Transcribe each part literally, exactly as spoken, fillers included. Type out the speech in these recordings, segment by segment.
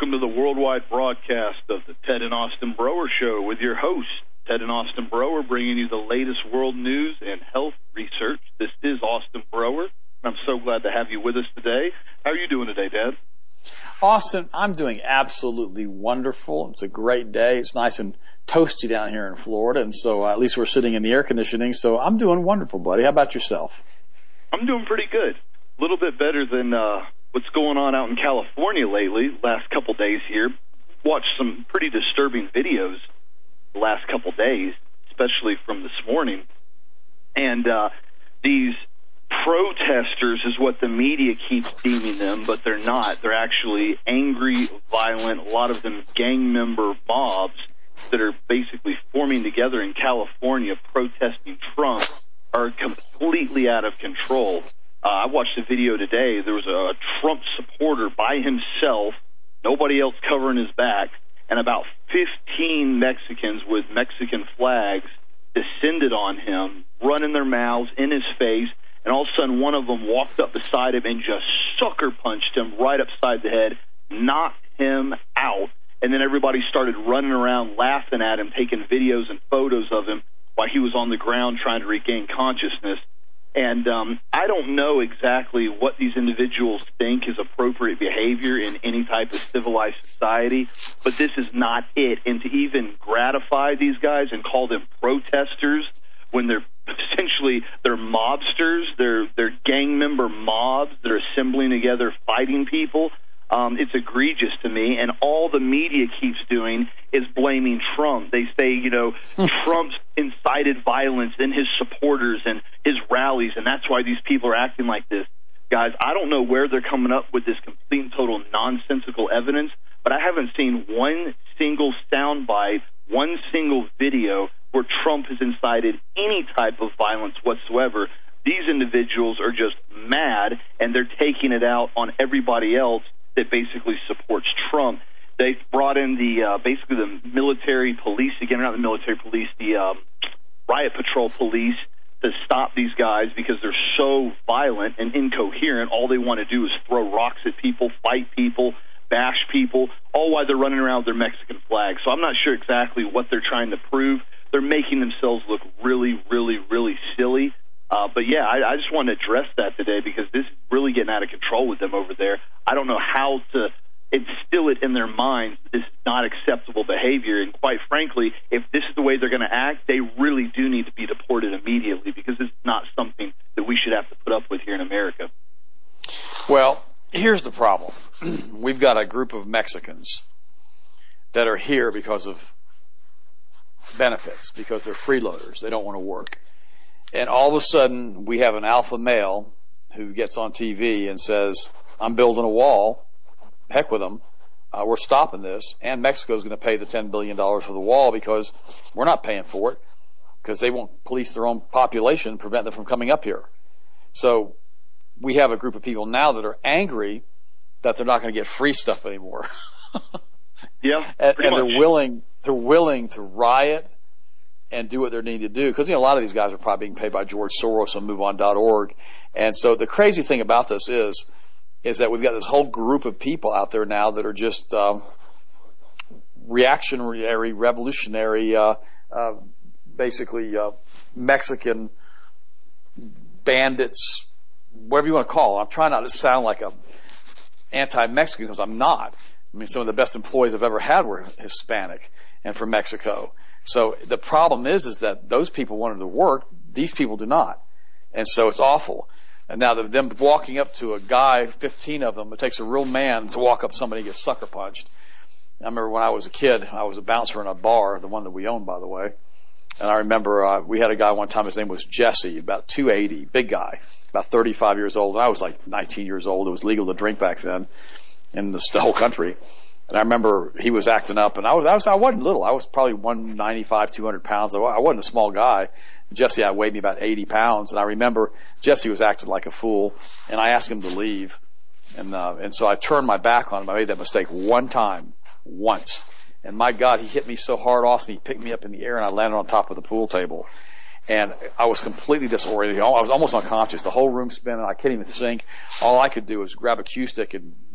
welcome to the worldwide broadcast of the Ted and Austin Broer Show with your hosts, Ted and Austin Broer, bringing you the latest world news and health research. This is Austin Broer. I'm so glad to have you with us today. How are you doing today, Dad? Austin, I'm doing absolutely wonderful. It's a great day. It's nice and toasty down here in Florida, and so uh, at least we're sitting in the air conditioning, so I'm doing wonderful, buddy. How about yourself? I'm doing pretty good. A little bit better than uh, what's going on out in California lately, last couple days here. Watched some pretty disturbing videos the last couple days, especially from this morning. And uh, these protesters is what the media keeps deeming them, but they're not. They're actually angry, violent, a lot of them gang member mobs that are basically forming together in California protesting Trump are completely out of control. Uh, I watched a video today. There was a Trump supporter by himself, nobody else covering his back, and about fifteen Mexicans with Mexican flags descended on him, running their mouths in his face, and all of a sudden one of them walked up beside him and just sucker punched him right upside the head, knocked him out, and then everybody started running around laughing at him, taking videos and photos of him while he was on the ground trying to regain consciousness. And um, I don't know exactly what these individuals think is appropriate behavior in any type of civilized society, but this is not it. And to even gratify these guys and call them protesters when they're essentially they're mobsters, they're they're gang member mobs that are assembling together, fighting people. Um, it's egregious to me, and all the media keeps doing is blaming Trump. They say, you know, Trump's incited violence in his supporters and his rallies, and that's why these people are acting like this. Guys, I don't know where they're coming up with this complete and total nonsensical evidence, but I haven't seen one single soundbite, one single video where Trump has incited any type of violence whatsoever. These individuals are just mad, and they're taking it out on everybody else that basically supports Trump. They brought in the uh, basically the military police, again, not the military police, the um, riot patrol police, to stop these guys because they're so violent and incoherent. All they want to do is throw rocks at people, fight people, bash people, all while they're running around with their Mexican flag. So I'm not sure exactly what they're trying to prove. They're making themselves look really, really, really silly. Uh, but, yeah, I, I just wanted to address that today because this is really getting out of control with them over there. I don't know how to instill it in their minds that this is not acceptable behavior. And, quite frankly, if this is the way they're going to act, they really do need to be deported immediately because this is not something that we should have to put up with here in America. Well, here's the problem. We've got a group of Mexicans that are here because of benefits, because they're freeloaders. They don't want to work. And all of a sudden, we have an alpha male who gets on T V and says, I'm building a wall. Heck with them. Uh, we're stopping this. And Mexico's going to pay the ten billion dollars for the wall because we're not paying for it because they won't police their own population and prevent them from coming up here. So we have a group of people now that are angry that they're not going to get free stuff anymore. Yeah, and, and they're much. willing, they're willing to riot and do what they need to do. Because, you know, a lot of these guys are probably being paid by George Soros and move on dot org. And so the crazy thing about this is, is that we've got this whole group of people out there now that are just um, reactionary, revolutionary, uh, uh, basically uh, Mexican bandits, whatever you want to call them. I'm trying not to sound like a anti-Mexican because I'm not. I mean, some of the best employees I've ever had were Hispanic and from Mexico. So the problem is, is that those people wanted to work. These people do not. And so it's awful. And now them walking up to a guy, fifteen of them, it takes a real man to walk up to somebody and get sucker punched. I remember when I was a kid, I was a bouncer in a bar, the one that we owned, by the way. And I remember uh, we had a guy one time, his name was Jesse, about two eighty, big guy, about thirty-five years old. And I was like nineteen years old. It was legal to drink back then in the, the whole country. And I remember he was acting up, and I was, I was, I wasn't little. I was probably one ninety-five, two hundred pounds. I wasn't a small guy. Jesse I weighed me about eighty pounds, and I remember Jesse was acting like a fool, and I asked him to leave. And, uh, and so I turned my back on him. I made that mistake one time, once. And my God, he hit me so hard, Austin, he picked me up in the air, and I landed on top of the pool table. And I was completely disoriented. I was almost unconscious. The whole room spinning. I couldn't even think. All I could do was grab a cue stick and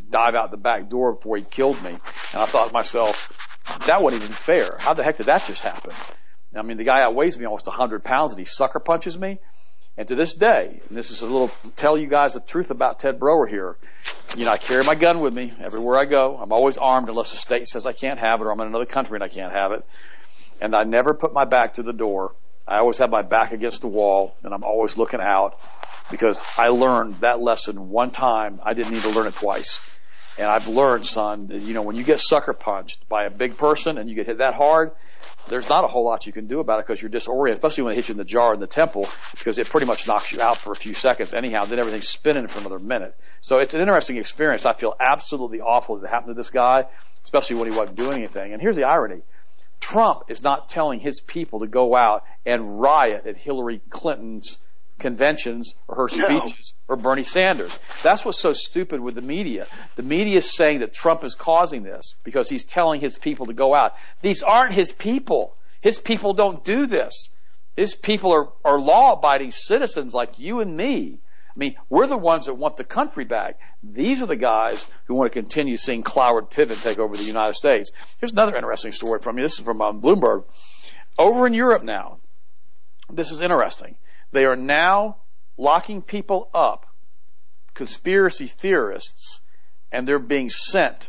dive out the back door before he killed me. And I thought to myself, that wasn't even fair. How the heck did that just happen? I mean, the guy outweighs me almost one hundred pounds and he sucker punches me. And to this day, and this is a little, tell you guys the truth about Ted Broer here. You know, I carry my gun with me everywhere I go. I'm always armed unless the state says I can't have it or I'm in another country and I can't have it. And I never put my back to the door. I always have my back against the wall and I'm always looking out because I learned that lesson one time. I didn't need to learn it twice. And I've learned, son, that, you know, when you get sucker punched by a big person and you get hit that hard, there's not a whole lot you can do about it because you're disoriented, especially when it hits you in the jaw in the temple, because it pretty much knocks you out for a few seconds anyhow, then everything's spinning for another minute. So it's an interesting experience. I feel absolutely awful that it happened to this guy, especially when he wasn't doing anything. And here's the irony. Trump is not telling his people to go out and riot at Hillary Clinton's conventions or her speeches no. or Bernie Sanders. That's what's so stupid with the media. The media is saying that Trump is causing this because he's telling his people to go out. These aren't his people. His people don't do this. His people are, are law-abiding citizens like you and me. I mean, we're the ones that want the country back. These are the guys who want to continue seeing Cloward Piven take over the United States. Here's another interesting story from you. This is from um, Bloomberg. Over in Europe now, this is interesting. They are now locking people up, conspiracy theorists, and they're being sent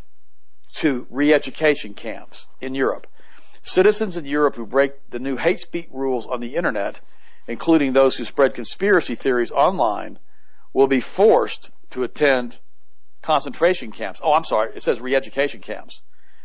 to re-education camps in Europe. Citizens in Europe who break the new hate speech rules on the internet, including those who spread conspiracy theories online, will be forced to attend concentration camps. Oh, I'm sorry. It says re-education camps.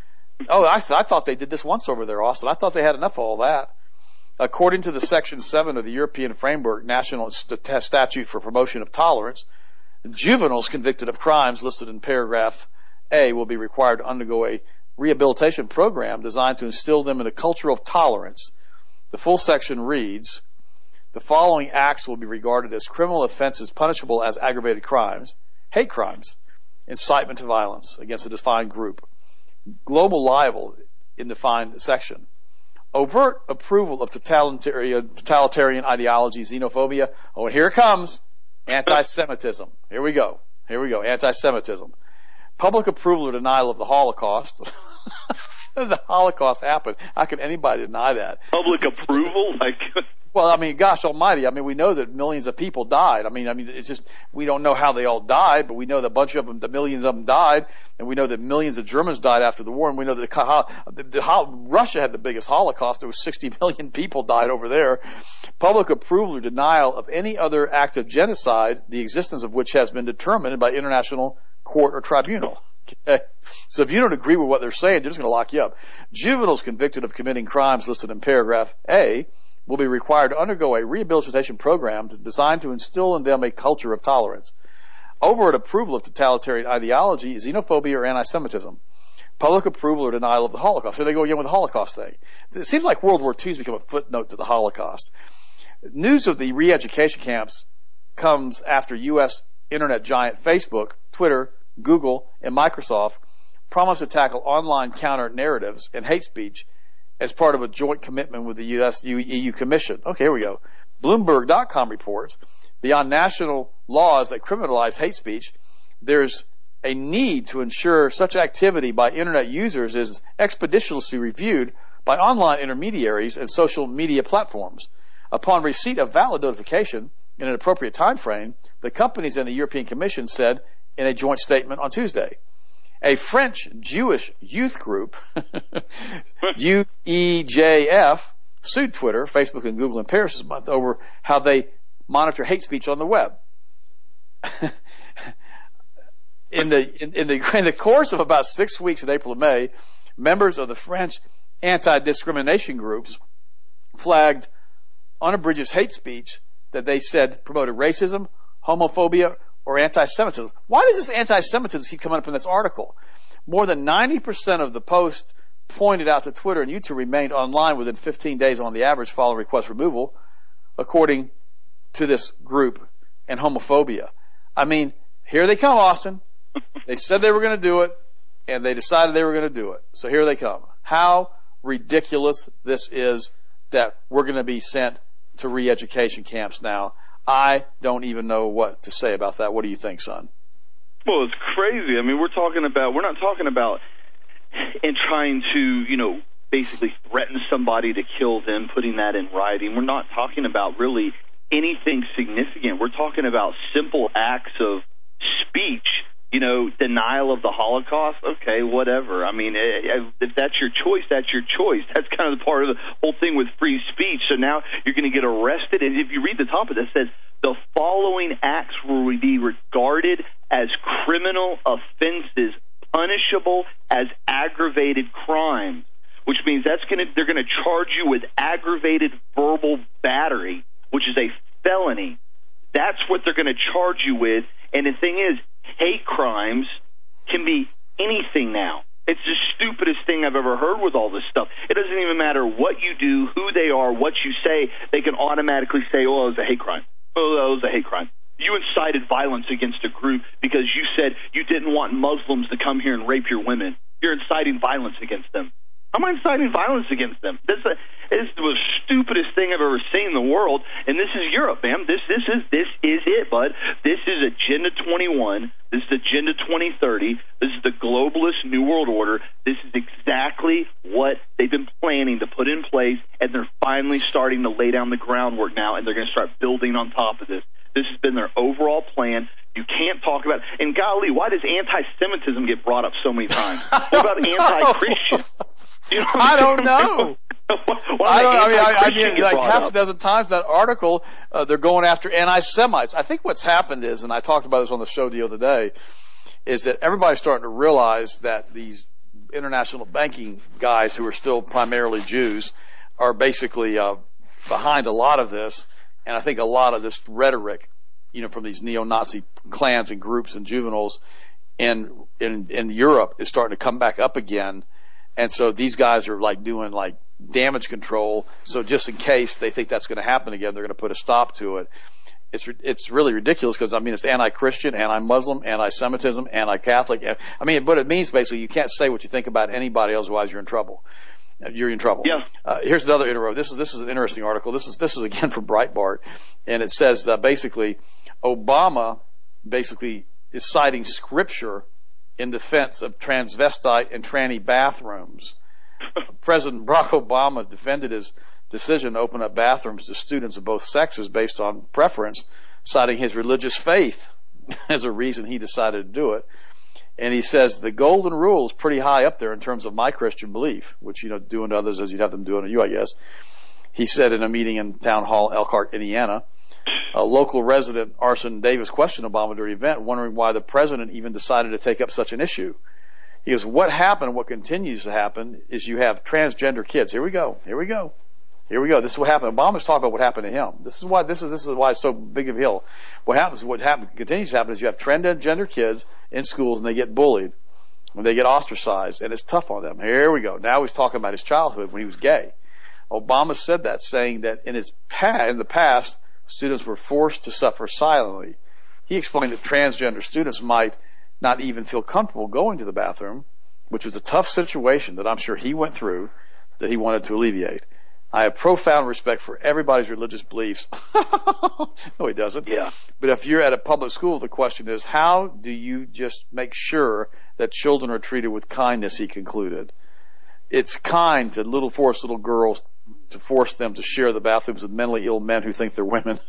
Oh, I, th- I thought they did this once over there, Austin. I thought they had enough of all that. According to the Section seven of the European Framework National St- Statute for Promotion of Tolerance, juveniles convicted of crimes listed in paragraph A will be required to undergo a rehabilitation program designed to instill them in a culture of tolerance. The full section reads, the following acts will be regarded as criminal offenses punishable as aggravated crimes, hate crimes, incitement to violence against a defined group, global libel in defined section, overt approval of totalitarian, totalitarian ideology, xenophobia. Oh, and here it comes. Anti-Semitism. Here we go. Here we go. Anti-Semitism. Public approval or denial of the Holocaust. The Holocaust happened. How can anybody deny that? Public approval? Like, well, I mean, gosh almighty. I mean, we know that millions of people died. I mean, I mean, it's just, we don't know how they all died, but we know that a bunch of them, the millions of them died, and we know that millions of Germans died after the war, and we know that how, the, how Russia had the biggest Holocaust. There was sixty million people died over there. Public approval or denial of any other act of genocide, the existence of which has been determined by international court or tribunal. Okay. So if you don't agree with what they're saying, they're just going to lock you up. Juveniles convicted of committing crimes listed in paragraph A will be required to undergo a rehabilitation program designed to instill in them a culture of tolerance. Overt approval of totalitarian ideology, xenophobia, or anti-Semitism. Public approval or denial of the Holocaust. Here they go again with the Holocaust thing. It seems like World War Two has become a footnote to the Holocaust. News of the re-education camps comes after U S internet giant Facebook, Twitter, Google, and Microsoft promised to tackle online counter-narratives and hate speech as part of a joint commitment with the U S E U Commission. Okay, here we go. Bloomberg dot com reports, beyond national laws that criminalize hate speech, there's a need to ensure such activity by Internet users is expeditiously reviewed by online intermediaries and social media platforms. Upon receipt of valid notification in an appropriate time frame, the companies and the European Commission said in a joint statement on Tuesday. A French Jewish youth group, U E J F, sued Twitter, Facebook, and Google in Paris this month over how they monitor hate speech on the web. in the in, in the in the course of about six weeks in April and May, members of the French anti-discrimination groups flagged unabridged hate speech that they said promoted racism, homophobia, or anti-Semitism. Why does this anti-Semitism keep coming up in this article? More than ninety percent of the posts pointed out to Twitter and YouTube remained online within fifteen days on the average following request removal, according to this group, and homophobia. I mean, here they come, Austin. They said they were going to do it, and they decided they were going to do it. So here they come. How ridiculous this is that we're going to be sent to re-education camps now. I don't even know what to say about that. What do you think, son? Well, it's crazy. I mean, we're talking about, we're not talking about in trying to, you know, basically threaten somebody to kill them, putting that in writing. We're not talking about really anything significant. We're talking about simple acts of speech, you know, denial of the Holocaust. Okay, whatever. I mean, if that's your choice, that's your choice. That's kind of the part of the whole thing with free speech. So now you're going to get arrested. And if you read the top of it, it says, the following acts will be regarded as criminal offenses punishable as aggravated crimes, which means that's going to, they're going to charge you with aggravated verbal battery, which is a felony. That's what they're going to charge you with. And the thing is, hate crimes can be anything now. It's the stupidest thing I've ever heard with all this stuff. It doesn't even matter what you do, who they are, what you say. They can automatically say, oh, it was a hate crime. Oh, that was a hate crime. You incited violence against a group because you said you didn't want Muslims to come here and rape your women. You're inciting violence against them. I'm inciting violence against them. This is the stupidest thing I've ever seen in the world, and this is Europe, man. This this is this is it, bud. This is Agenda twenty-one. This is Agenda twenty thirty. This is the globalist New World Order. This is exactly what they've been planning to put in place, and they're finally starting to lay down the groundwork now, and they're going to start building on top of this. This has been their overall plan. You can't talk about it. And golly, why does anti-Semitism get brought up so many times? What about anti-Christian? You know I don't know. I don't. I mean, I, I mean, like half up? a dozen times that article, uh, they're going after anti-Semites. I think what's happened is, and I talked about this on the show the other day, is that everybody's starting to realize that these international banking guys who are still primarily Jews are basically uh, behind a lot of this, and I think a lot of this rhetoric, you know, from these neo-Nazi clans and groups and juveniles in in in Europe is starting to come back up again. And so these guys are like doing like damage control. So just in case they think that's going to happen again, they're going to put a stop to it. It's it's really ridiculous because I mean it's anti-Christian, anti-Muslim, anti-Semitism, anti-Catholic. I mean, but it means basically you can't say what you think about anybody else, otherwise you're in trouble. You're in trouble. Yeah. Uh, here's another intro. This is this is an interesting article. This is this is again from Breitbart, and it says uh, basically Obama basically is citing scripture in defense of transvestite and tranny bathrooms. President Barack Obama defended his decision to open up bathrooms to students of both sexes based on preference, citing his religious faith as a reason he decided to do it. And he says the golden rule is pretty high up there in terms of my Christian belief, which, you know, do unto others as you'd have them do unto you, I guess. He said in a meeting in Town Hall, Elkhart, Indiana. A local resident, Arson Davis, questioned Obama during the event, wondering why the president even decided to take up such an issue. He goes, what happened, what continues to happen, is you have transgender kids. Here we go. Here we go. Here we go. This is what happened. Obama's talking about what happened to him. This is why this is this is why it's so big of a deal. What happens, what happens, continues to happen is you have transgender kids in schools and they get bullied, and they get ostracized, and it's tough on them. Here we go. Now he's talking about his childhood when he was gay. Obama said that, saying that in his pa- in the past, students were forced to suffer silently. He explained that transgender students might not even feel comfortable going to the bathroom, which was a tough situation that I'm sure he went through that he wanted to alleviate. I have profound respect for everybody's religious beliefs. No, he doesn't. Yeah. But if you're at a public school, the question is, how do you just make sure that children are treated with kindness, he concluded. It's kind to little force little girls to force them to share the bathrooms with mentally ill men who think they're women.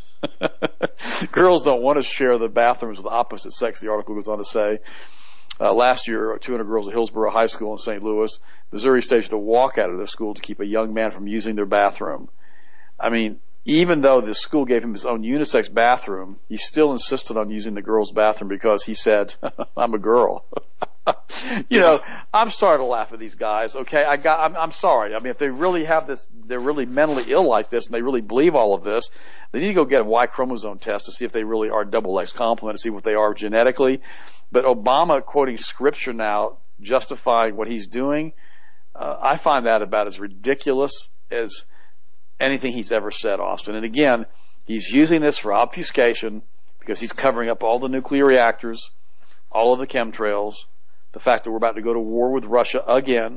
Girls don't want to share the bathrooms with the opposite sex, the article goes on to say. Uh, last year, two hundred girls at Hillsborough High School in Saint Louis, Missouri staged a walk out of their school to keep a young man from using their bathroom. I mean, even though the school gave him his own unisex bathroom, he still insisted on using the girls' bathroom because he said, I'm a girl. You know, I'm starting to laugh at these guys. Okay, I got. I'm, I'm sorry. I mean, if they really have this, they're really mentally ill like this, and they really believe all of this, they need to go get a Y chromosome test to see if they really are double X complement, to see what they are genetically. But Obama quoting scripture now, justifying what he's doing, uh, I find that about as ridiculous as anything he's ever said, Austin. And again, he's using this for obfuscation because he's covering up all the nuclear reactors, all of the chemtrails, the fact that we're about to go to war with Russia again,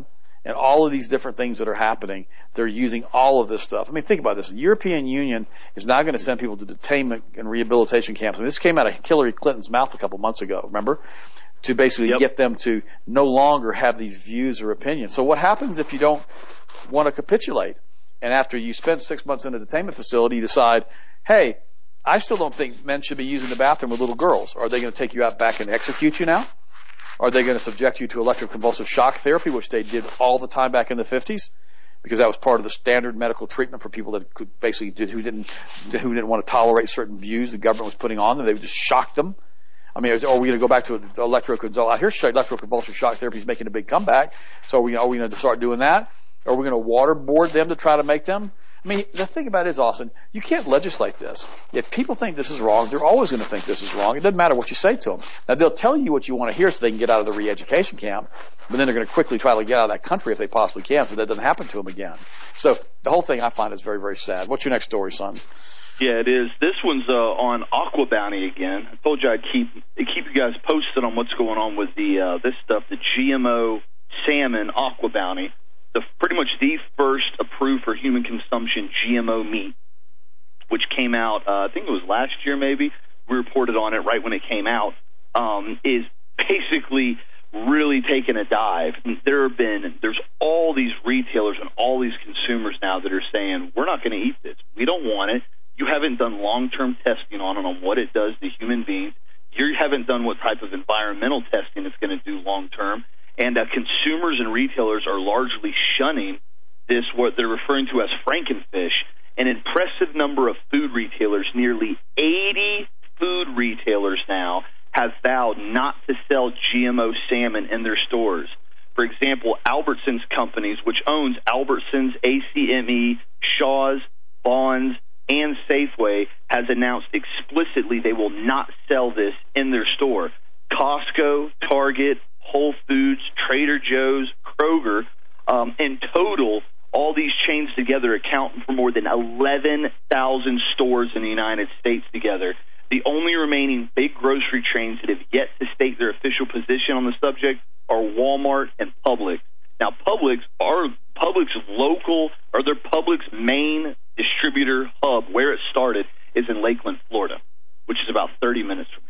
and all of these different things that are happening, they're using all of this stuff. I mean, think about this. The European Union is now going to send people to detainment and rehabilitation camps. And this came out of Hillary Clinton's mouth a couple months ago, remember? To basically yep. get them to no longer have these views or opinions. So what happens if you don't want to capitulate? And after you spend six months in a detainment facility, you decide, hey, I still don't think men should be using the bathroom with little girls. Are they going to take you out back and execute you now? Are they going to subject you to electroconvulsive shock therapy, which they did all the time back in the fifties? Because that was part of the standard medical treatment for people that could basically did, who didn't who didn't want to tolerate certain views the government was putting on them. They would just shock them. I mean, are we going to go back to electroconvulsive? I hear electroconvulsive shock therapy is making a big comeback. So are we, are we going to start doing that? Are we going to waterboard them to try to make them? I mean, the thing about it is, Austin, you can't legislate this. If people think this is wrong, they're always going to think this is wrong. It doesn't matter what you say to them. Now, they'll tell you what you want to hear so they can get out of the re-education camp, but then they're going to quickly try to get out of that country if they possibly can so that doesn't happen to them again. So the whole thing I find is very, very sad. What's your next story, son? Yeah, it is. This one's uh, on Aqua Bounty again. I told you I'd keep keep you guys posted on what's going on with the uh, this stuff, the G M O salmon Aqua Bounty. The, pretty much the first approved for human consumption G M O meat, which came out, uh, I think it was last year maybe. We reported on it right when it came out, um, is basically really taking a dive. There have been, there's all these retailers and all these consumers now that are saying, we're not going to eat this. We don't want it. You haven't done long-term testing on it, on what it does to human beings. You haven't done what type of environmental testing it's going to do long-term. And uh, consumers and retailers are largely shunning this, what they're referring to as Frankenfish. An impressive number of food retailers, nearly eighty food retailers now, have vowed not to sell G M O salmon in their stores. For example, Albertsons Companies, which owns Albertsons, A C M E, Shaw's, Vons, and Safeway, has announced explicitly they will not sell this in their store. Costco, Target, Whole Foods, Trader Joe's, Kroger, um, in total, all these chains together account for more than eleven thousand stores in the United States together. The only remaining big grocery chains that have yet to state their official position on the subject are Walmart and Publix. Now, Publix, are Publix local, or their Publix main distributor hub, where it started, is in Lakeland, Florida, which is about thirty minutes from here.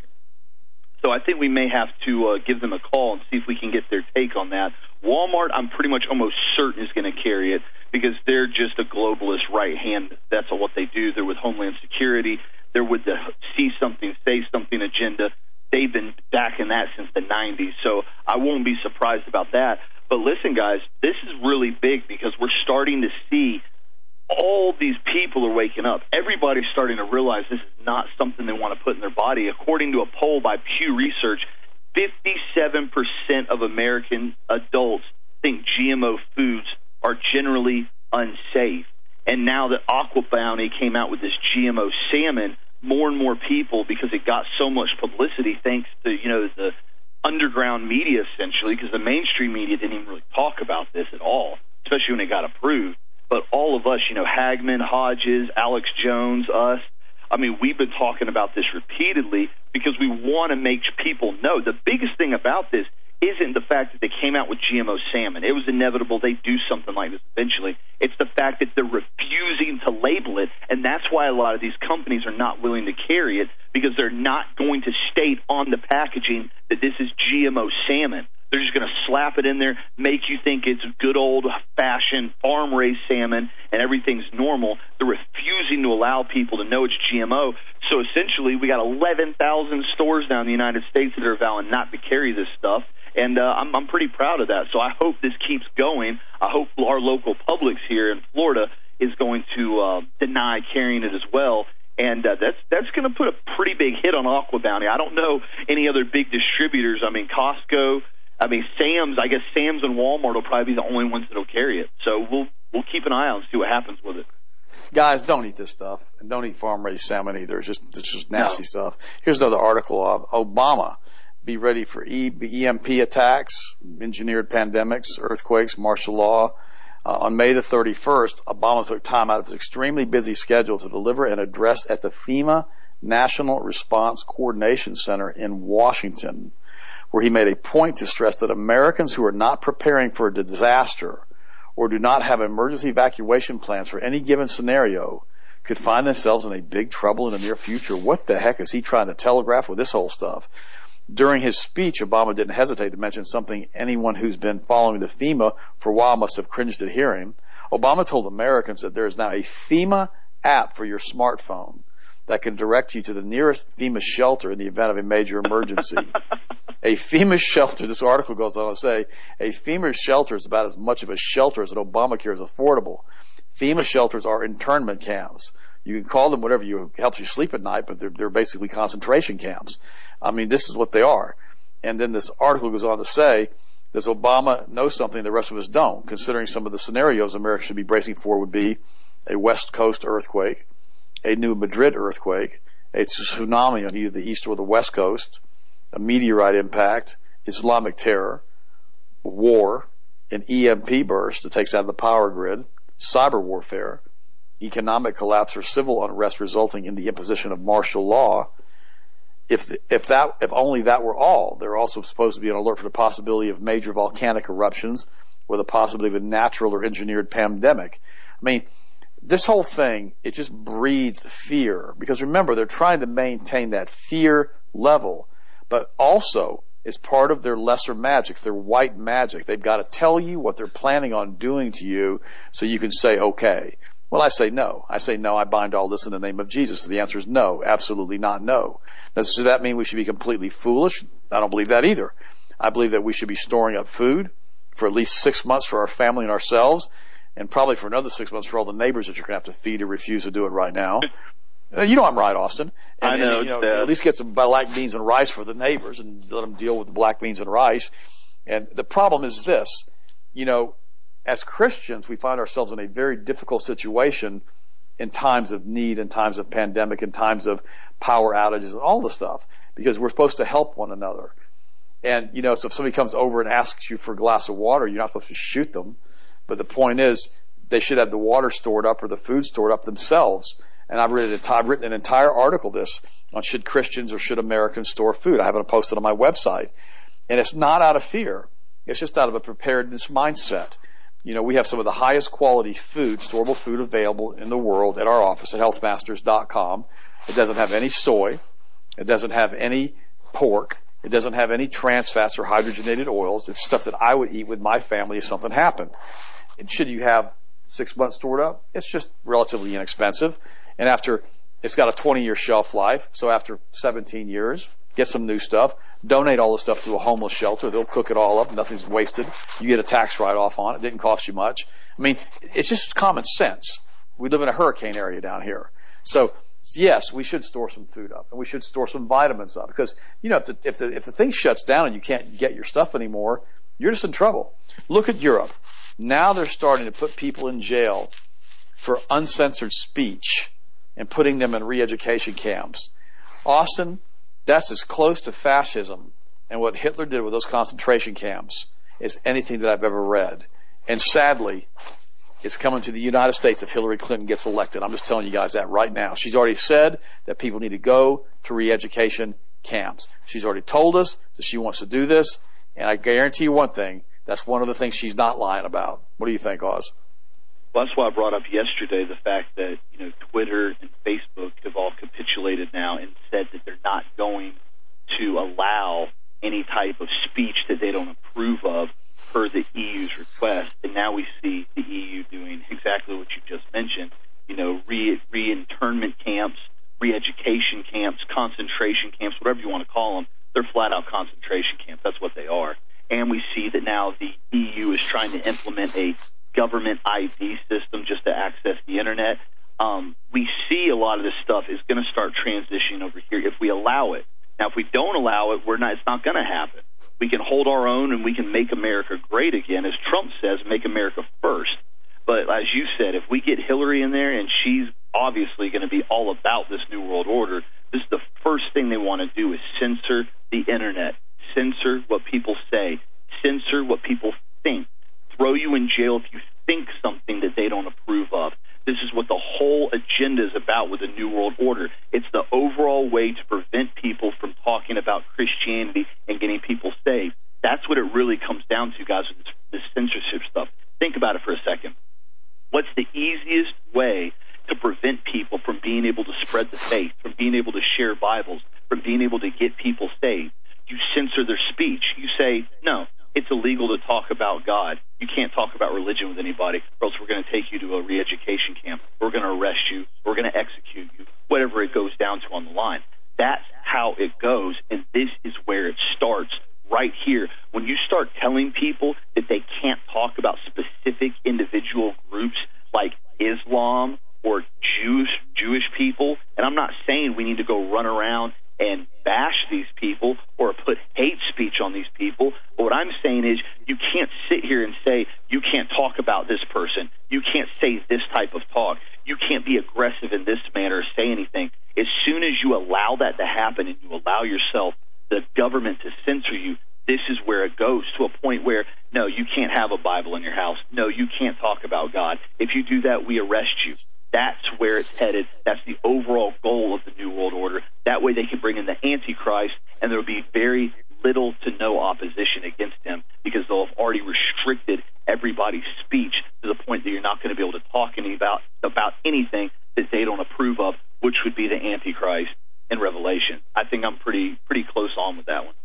So I think we may have to uh, give them a call and see if we can get their take on that. Walmart, I'm pretty much almost certain is going to carry it because they're just a globalist right hand. That's what they do. They're with Homeland Security. They're with the see something, say something agenda. They've been backing that since the nineties, so I won't be surprised about that. But listen, guys, this is really big because we're starting to see all these people are waking up. Everybody's starting to realize this is not something they want to put in their body. According to a poll by Pew Research, fifty-seven percent of American adults think G M O foods are generally unsafe. And now that Aqua Bounty came out with this G M O salmon, more and more people, because it got so much publicity thanks to, you know, the underground media essentially, because the mainstream media didn't even really talk about this at all, especially when it got approved. But all of us, you know, Hagman, Hodges, Alex Jones, us, I mean, we've been talking about this repeatedly because we want to make people know. The biggest thing about this isn't the fact that they came out with G M O salmon. It was inevitable they'd do something like this eventually. It's the fact that they're refusing to label it, and that's why a lot of these companies are not willing to carry it, because they're not going to state on the packaging that this is G M O salmon. They're just going to slap it in there, make you think it's good old-fashioned farm-raised salmon and everything's normal. They're refusing to allow people to know it's G M O. So essentially, we got eleven thousand stores now in the United States that are vowing not to carry this stuff. And uh, I'm, I'm pretty proud of that. So I hope this keeps going. I hope our local Publix here in Florida is going to uh, deny carrying it as well. And uh, that's that's going to put a pretty big hit on Aqua Bounty. I don't know any other big distributors. I mean, Costco, I mean, Sam's, I guess Sam's and Walmart will probably be the only ones that will carry it. So we'll we'll keep an eye on and see what happens with it. Guys, don't eat this stuff. And don't eat farm-raised salmon either. It's just, it's just nasty No. stuff. Here's another article of Obama. Be ready for E M P attacks, engineered pandemics, earthquakes, martial law. Uh, on May the thirty-first, Obama took time out of his extremely busy schedule to deliver an address at the FEMA National Response Coordination Center in Washington, where he made a point to stress that Americans who are not preparing for a disaster or do not have emergency evacuation plans for any given scenario could find themselves in a big trouble in the near future. What the heck is he trying to telegraph with this whole stuff? During his speech, Obama didn't hesitate to mention something anyone who's been following the FEMA for a while must have cringed at hearing. Obama told Americans that there is now a FEMA app for your smartphone that can direct you to the nearest FEMA shelter in the event of a major emergency. A FEMA shelter, this article goes on to say, a FEMA shelter is about as much of a shelter as an Obamacare is affordable. FEMA shelters are internment camps. You can call them whatever you helps you sleep at night, but they're, they're basically concentration camps. I mean, this is what they are. And then this article goes on to say, does Obama know something the rest of us don't, considering some of the scenarios America should be bracing for would be a West Coast earthquake, a new Madrid earthquake, a tsunami on either the east or the west coast, a meteorite impact, Islamic terror, war, an E M P burst that takes out the power grid, cyber warfare, economic collapse or civil unrest resulting in the imposition of martial law. If the, if that if only that were all, they're also supposed to be on alert for the possibility of major volcanic eruptions or the possibility of a natural or engineered pandemic. I mean, this whole thing, it just breeds fear, because remember, they're trying to maintain that fear level, but also it's part of their lesser magic, their white magic. They've got to tell you what they're planning on doing to you so you can say, okay. Well, I say no. I say no, I bind all this in the name of Jesus. The answer is no, absolutely not no. Does that mean we should be completely foolish? I don't believe that either. I believe that we should be storing up food for at least six months for our family and ourselves, and probably for another six months for all the neighbors that you're going to have to feed or refuse to do it right now. You know I'm right, Austin. And, I know. And, you know, at least get some black beans and rice for the neighbors and let them deal with the black beans and rice. And the problem is this, you know, as Christians, we find ourselves in a very difficult situation in times of need, in times of pandemic, in times of power outages and all the stuff, because we're supposed to help one another. And, you know, so if somebody comes over and asks you for a glass of water, you're not supposed to shoot them. But the point is, they should have the water stored up or the food stored up themselves. And I've written, a, I've written an entire article this on should Christians or should Americans store food. I have it posted on my website. And it's not out of fear. It's just out of a preparedness mindset. You know, we have some of the highest quality food, storable food available in the world at our office at health masters dot com. It doesn't have any soy. It doesn't have any pork. It doesn't have any trans fats or hydrogenated oils. It's stuff that I would eat with my family if something happened. And should you have six months stored up? It's just relatively inexpensive. And after, it's got a twenty year shelf life. So after seventeen years, get some new stuff. Donate all the stuff to a homeless shelter. They'll cook it all up. Nothing's wasted. You get a tax write-off on it. It didn't cost you much. I mean, it's just common sense. We live in a hurricane area down here. So, yes, we should store some food up, and we should store some vitamins up, because, you know, if the, if the, if the thing shuts down and you can't get your stuff anymore, you're just in trouble. Look at Europe. Now they're starting to put people in jail for uncensored speech and putting them in re-education camps. Austin, that's as close to fascism and what Hitler did with those concentration camps as anything that I've ever read. And sadly, it's coming to the United States if Hillary Clinton gets elected. I'm just telling you guys that right now. She's already said that people need to go to re-education camps. She's already told us that she wants to do this, and I guarantee you one thing, that's one of the things she's not lying about. What do you think, Oz? Well, that's why I brought up yesterday the fact that, you know, Twitter and Facebook have all capitulated now and said that they're not going to allow any type of speech that they don't approve of per the E U's request. And now we see the E U doing exactly what you just mentioned, you know, re, re-internment camps, re-education camps, concentration camps, whatever you want to call them. They're flat-out concentration camps. That's what they are. And we see that now the E U is trying to implement a government I D system just to access the internet. Um, we see a lot of this stuff is going to start transitioning over here if we allow it. Now, if we don't allow it, we're not. It's not going to happen. We can hold our own and we can make America great again, as Trump says, make America first. But as you said, if we get Hillary in there, and she's obviously going to be all about this New World Order, this is the first thing they want to do is censor the internet, censor what people say, censor what people think, throw you in jail if you think something that they don't approve of. This is what the whole agenda is about with the New World Order. It's the overall way to prevent people from talking about Christianity and getting people saved. That's what it really comes down to, guys, with this, this censorship stuff. Think about it for a second. What's the easiest way to prevent people from being able to spread the faith, from being able to share Bibles, from being able to get people saved? You censor their speech. You say, no, it's illegal to talk about God. You can't talk about religion with anybody, or else we're going to take you to a re-education camp. We're going to arrest you. We're going to execute you, whatever it goes down to on the line. That's how it goes, and this is where it starts right here. When you start telling people that they can't talk about specific individual groups like Islam or Jews, Jewish people, and I'm not saying we need to go run around and bash these people or put hate speech on these people, but what I'm saying is you can't sit here and say you can't talk about this person. You can't say this type of talk. You can't be aggressive in this manner or say anything. As soon as you allow that to happen and you allow yourself, the government, to censor you, this is where it goes to a point where, no, you can't have a Bible in your house. No, you can't talk about God. If you do that, we arrest you. That's where it's headed. That's the overall goal of the New World Order. That way they can bring in the Antichrist, and there will be very little to no opposition against him because they'll have already restricted everybody's speech to the point that you're not going to be able to talk any about, about anything that they don't approve of, which would be the Antichrist in Revelation. I think I'm pretty pretty close on with that one.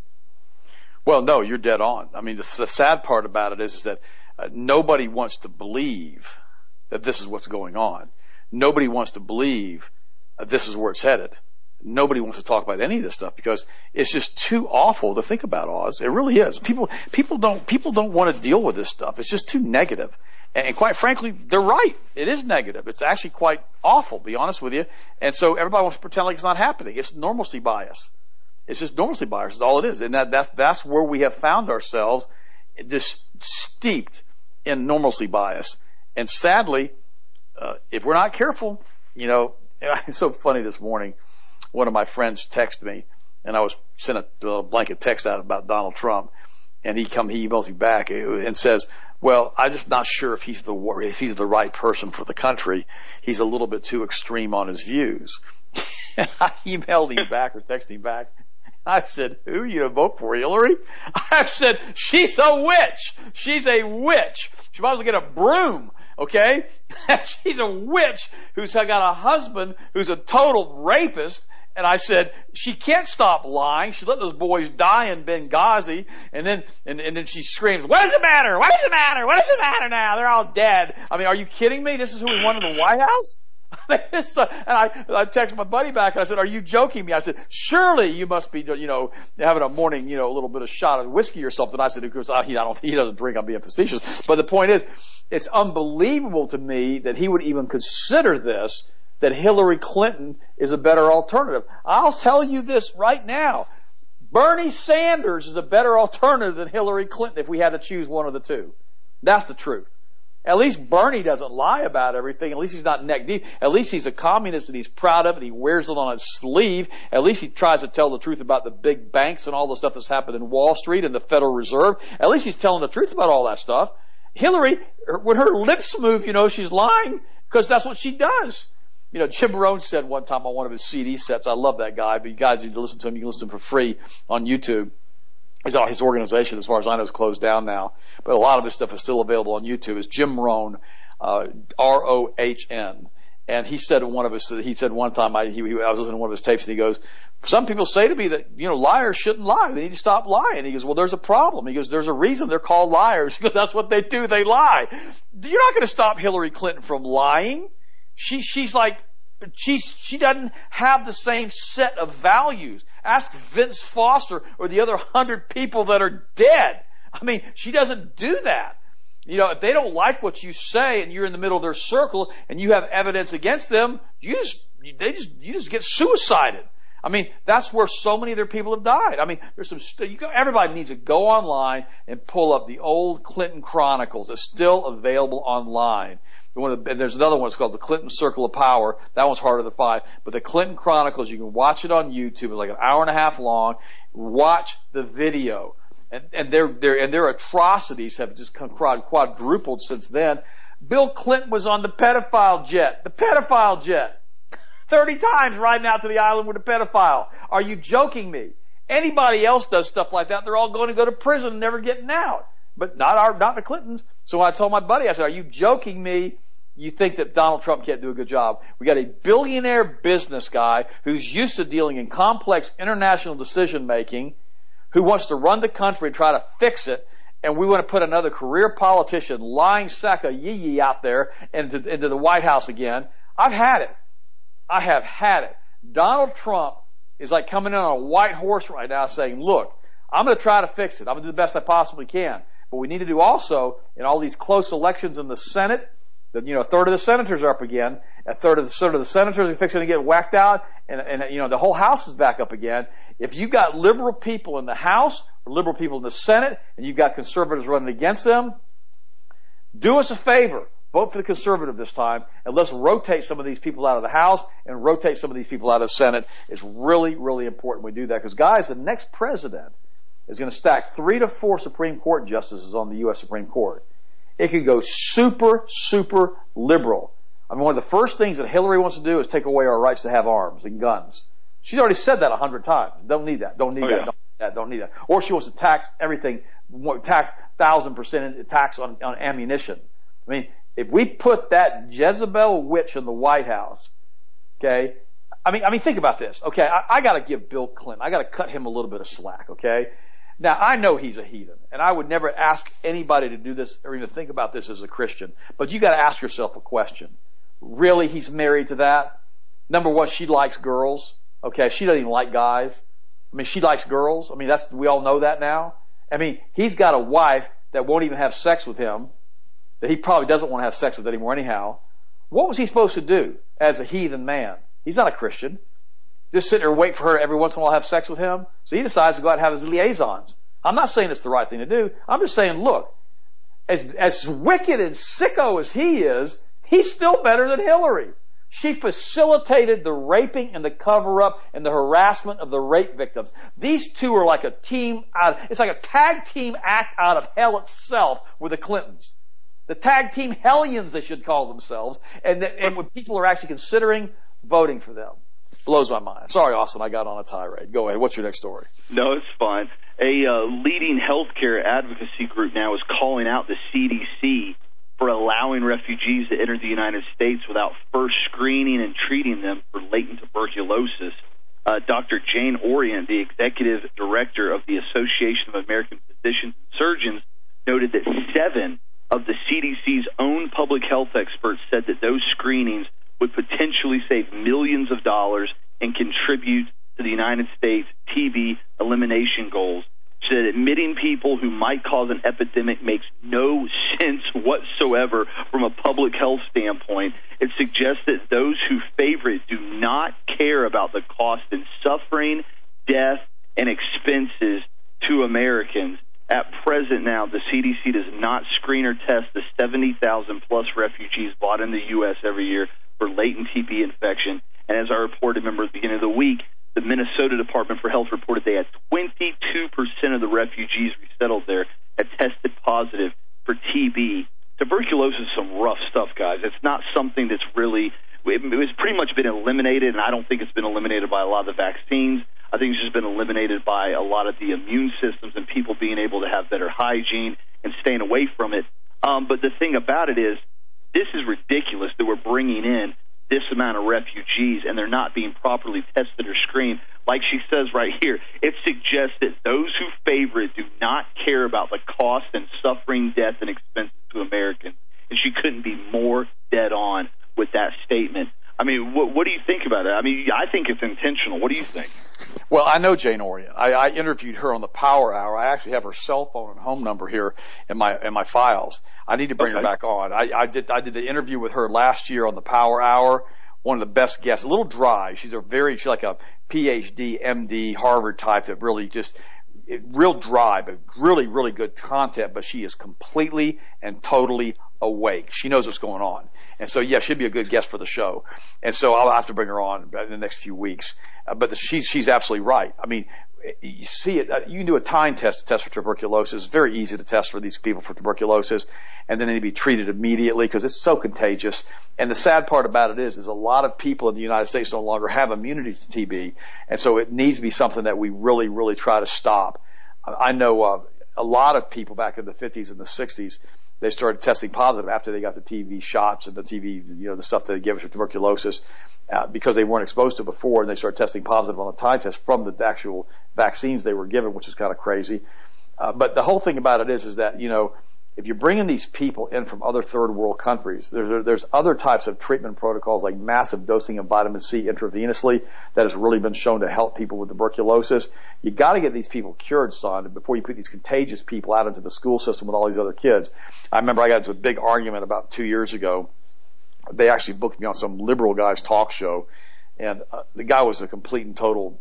Well, no, you're dead on. I mean, the, the sad part about it is, is that uh, nobody wants to believe that this is what's going on. Nobody wants to believe uh, this is where it's headed. Nobody wants to talk about any of this stuff because it's just too awful to think about, Oz. It really is. People, people don't, people don't want to deal with this stuff. It's just too negative. And, and quite frankly, they're right. It is negative. It's actually quite awful, to be honest with you. And so everybody wants to pretend like it's not happening. It's normalcy bias. It's just normalcy bias is all it is. And that, that's, that's where we have found ourselves, just steeped in normalcy bias. And sadly, uh, if we're not careful, you know, it's so funny this morning. One of my friends texted me, and I was sent a, a blanket text out about Donald Trump, and he come he emails me back and says, "Well, I'm just not sure if he's the if he's the right person for the country. He's a little bit too extreme on his views." And I emailed him back or texted him back. I said, "Who are you to vote for, Hillary?" I said, "She's a witch. She's a witch. She might as well get a broom." Okay? She's a witch who's got a husband who's a total rapist. And I said, she can't stop lying. She let those boys die in Benghazi. And then, and, and then she screams, "What does it matter? What does it matter? What does it matter now? They're all dead." I mean, are you kidding me? This is who we want in the White House? I mean, this, uh, and I, I texted my buddy back and I said, "Are you joking me?" I said, "Surely you must be, you know, having a morning, you know, a little bit of shot of whiskey or something." I said, "Of course, I, he, I don't, he doesn't drink. I'm being facetious." But the point is, it's unbelievable to me that he would even consider this, that Hillary Clinton is a better alternative. I'll tell you this right now. Bernie Sanders is a better alternative than Hillary Clinton if we had to choose one of the two. That's the truth. At least Bernie doesn't lie about everything. At least he's not neck deep. At least he's a communist and he's proud of it. He wears it on his sleeve. At least he tries to tell the truth about the big banks and all the stuff that's happened in Wall Street and the Federal Reserve. At least he's telling the truth about all that stuff. Hillary, when her lips move, you know, she's lying because that's what she does. You know, Jim Rohn said one time on one of his C D sets, I love that guy, but you guys need to listen to him. You can listen to him for free on YouTube. His, his organization, as far as I know, is closed down now, but a lot of his stuff is still available on YouTube. It's Jim Rohn, uh, R O H N. And he said in one of his, he said one time, I, he, I was listening to one of his tapes, and he goes, "Some people say to me that, you know, liars shouldn't lie. They need to stop lying." He goes, "Well, there's a problem." He goes, "There's a reason they're called liars, because that's what they do. They lie." You're not going to stop Hillary Clinton from lying. She, she's like, She's, she doesn't have the same set of values. Ask Vince Foster or the other hundred people that are dead. I mean, she doesn't do that. You know, if they don't like what you say and you're in the middle of their circle and you have evidence against them, you just, they just, you just get suicided. I mean, that's where so many of their people have died. I mean, there's some, you go, everybody needs to go online and pull up the old Clinton Chronicles. It's still available online. One of the, and there's another one, it's called the Clinton Circle of Power. That one's harder to find. But the Clinton Chronicles, you can watch it on YouTube. It's like an hour and a half long. Watch the video. And, and their, their, and their atrocities have just quadrupled since then. Bill Clinton was on the pedophile jet. The pedophile jet. thirty times riding out to the island with a pedophile. Are you joking me? Anybody else does stuff like that, they're all going to go to prison and never getting out. but not our, not the Clintons. So I told my buddy, I said, are you joking me? You think that Donald Trump can't do a good job? We got a billionaire business guy who's used to dealing in complex international decision making, who wants to run the country and try to fix it, and we want to put another career politician, lying sack of yee-yee out there into, into the White House again. I've had it. I have had it. Donald Trump is like coming in on a white horse right now saying, look, I'm going to try to fix it. I'm going to do the best I possibly can. But we need to do also, in all these close elections in the Senate, that, you know, a third of the senators are up again, a third of the, sort of the senators are fixing to get whacked out, and, and, you know, the whole House is back up again. If you've got liberal people in the House, or liberal people in the Senate, and you've got conservatives running against them, do us a favor. Vote for the conservative this time, and let's rotate some of these people out of the House and rotate some of these people out of the Senate. It's really, really important we do that, because, guys, the next president is going to stack three to four Supreme Court justices on the U S Supreme Court. It could go super, super liberal. I mean, one of the first things that Hillary wants to do is take away our rights to have arms and guns. She's already said that a hundred times. Don't need that. Don't need oh, that. Yeah. Don't need that. Don't need that. Or she wants to tax everything, tax thousand percent tax on, on ammunition. I mean, if we put that Jezebel witch in the White House, okay, I mean, I mean, think about this. Okay, I, I got to give Bill Clinton, I got to cut him a little bit of slack. Okay. Now, I know he's a heathen, and I would never ask anybody to do this or even think about this as a Christian. But you got to ask yourself a question. Really, he's married to that? Number one, she likes girls. Okay, she doesn't even like guys. I mean, she likes girls. I mean, that's, we all know that now. I mean, he's got a wife that won't even have sex with him, that he probably doesn't want to have sex with anymore anyhow. What was he supposed to do as a heathen man? He's not a Christian. Just sit there and wait for her every once in a while to have sex with him. So he decides to go out and have his liaisons. I'm not saying it's the right thing to do. I'm just saying, look, as, as wicked and sicko as he is, he's still better than Hillary. She facilitated the raping and the cover-up and the harassment of the rape victims. These two are like a team out, it's like a tag team act out of hell itself with the Clintons. The tag team hellions, they should call themselves, and, that, and when people are actually considering voting for them. Blows my mind. Sorry, Austin, I got on a tirade. Go ahead. What's your next story? No, it's fine. A uh, leading healthcare advocacy group now is calling out the C D C for allowing refugees to enter the United States without first screening and treating them for latent tuberculosis. Uh, Doctor Jane Orient, the executive director of the Association of American Physicians and Surgeons, noted that seven of the C D C's own public health experts said that those screenings would potentially save millions of dollars and contribute to the United States T B elimination goals. She said admitting people who might cause an epidemic makes no sense whatsoever from a public health standpoint. It suggests that those who favor it do not care about the cost and suffering, death, and expenses to Americans. At present now, the C D C does not screen or test the seventy thousand plus refugees brought in the U S every year for latent T B infection. And as I reported, remember, at the beginning of the week, the Minnesota Department for Health reported they had twenty-two percent of the refugees resettled there had tested positive for T B. Tuberculosis is some rough stuff, guys. It's not something that's really, it was pretty much been eliminated, and I don't think it's been eliminated by a lot of the vaccines. I think it's just been eliminated by a lot of the immune systems and people being able to have better hygiene and staying away from it. Um, but the thing about it is, this is ridiculous that we're bringing in this amount of refugees and they're not being properly tested or screened. Like she says right here, it suggests that those who favor it do not care about the cost and suffering, death, and expenses to Americans. And she couldn't be more dead on with that statement. I mean, what, what do you think about it? I mean, I think it's intentional. What do you think? Well, I know Jane Orient. I, I interviewed her on the Power Hour. I actually have her cell phone and home number here in my in my files. I need to bring okay. her back on. I, I did I did the interview with her last year on the Power Hour. One of the best guests. A little dry. She's a very she's like a P H D, M D, Harvard type that really just it, real dry, but really really good content. But she is completely and totally awake. She knows what's going on. And so, yeah, she'd be a good guest for the show. And so I'll have to bring her on in the next few weeks. Uh, but the, she's, she's absolutely right. I mean, you see it, uh, you can do a time test to test for tuberculosis. It's very easy to test for these people for tuberculosis. And then they need to be treated immediately because it's so contagious. And the sad part about it is, is a lot of people in the United States no longer have immunity to T B. And so it needs to be something that we really, really try to stop. I know, uh, a lot of people back in the fifties and the sixties, they started testing positive after they got the T V shots and the T V, you know, the stuff that they give us for tuberculosis, uh, because they weren't exposed to it before, and they started testing positive on the time test from the actual vaccines they were given, which is kind of crazy. Uh, but the whole thing about it is, is that, you know, if you're bringing these people in from other third world countries, there's, there's other types of treatment protocols like massive dosing of vitamin C intravenously that has really been shown to help people with tuberculosis. You got to get these people cured, son, before you put these contagious people out into the school system with all these other kids. I remember I got into a big argument about two years ago. They actually booked me on some liberal guy's talk show, and uh, the guy was a complete and total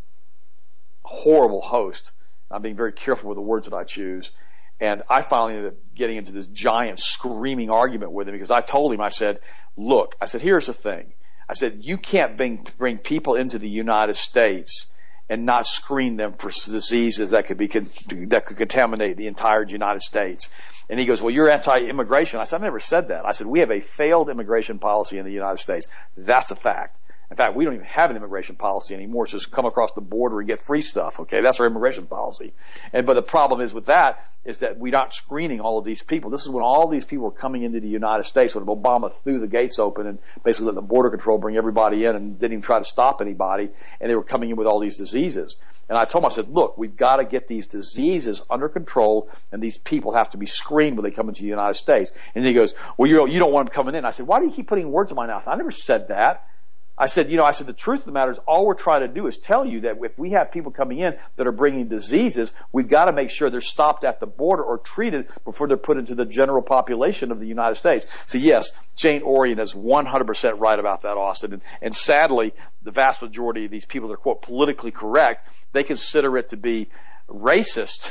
horrible host. I'm being very careful with the words that I choose. And I finally ended up getting into this giant screaming argument with him because I told him, I said, look, I said, here's the thing. I said, you can't bring, bring people into the United States and not screen them for diseases that could be, that could contaminate the entire United States. And he goes, well, you're anti-immigration. I said, I never said that. I said, we have a failed immigration policy in the United States. That's a fact. In fact, we don't even have an immigration policy anymore. It's just come across the border and get free stuff. Okay, that's our immigration policy. And but the problem is with that is that we're not screening all of these people. This is when all these people were coming into the United States when Obama threw the gates open and basically let the border control bring everybody in and didn't even try to stop anybody. And they were coming in with all these diseases. And I told him, I said, look, we've got to get these diseases under control, and these people have to be screened when they come into the United States. And he goes, well, you don't, you don't want them coming in. I said, why do you keep putting words in my mouth? I never said that. I said, you know, I said, the truth of the matter is all we're trying to do is tell you that if we have people coming in that are bringing diseases, we've got to make sure they're stopped at the border or treated before they're put into the general population of the United States. So yes, Jane Orient is one hundred percent right about that, Austin. And, and sadly, the vast majority of these people that are, quote, politically correct, they consider it to be racist.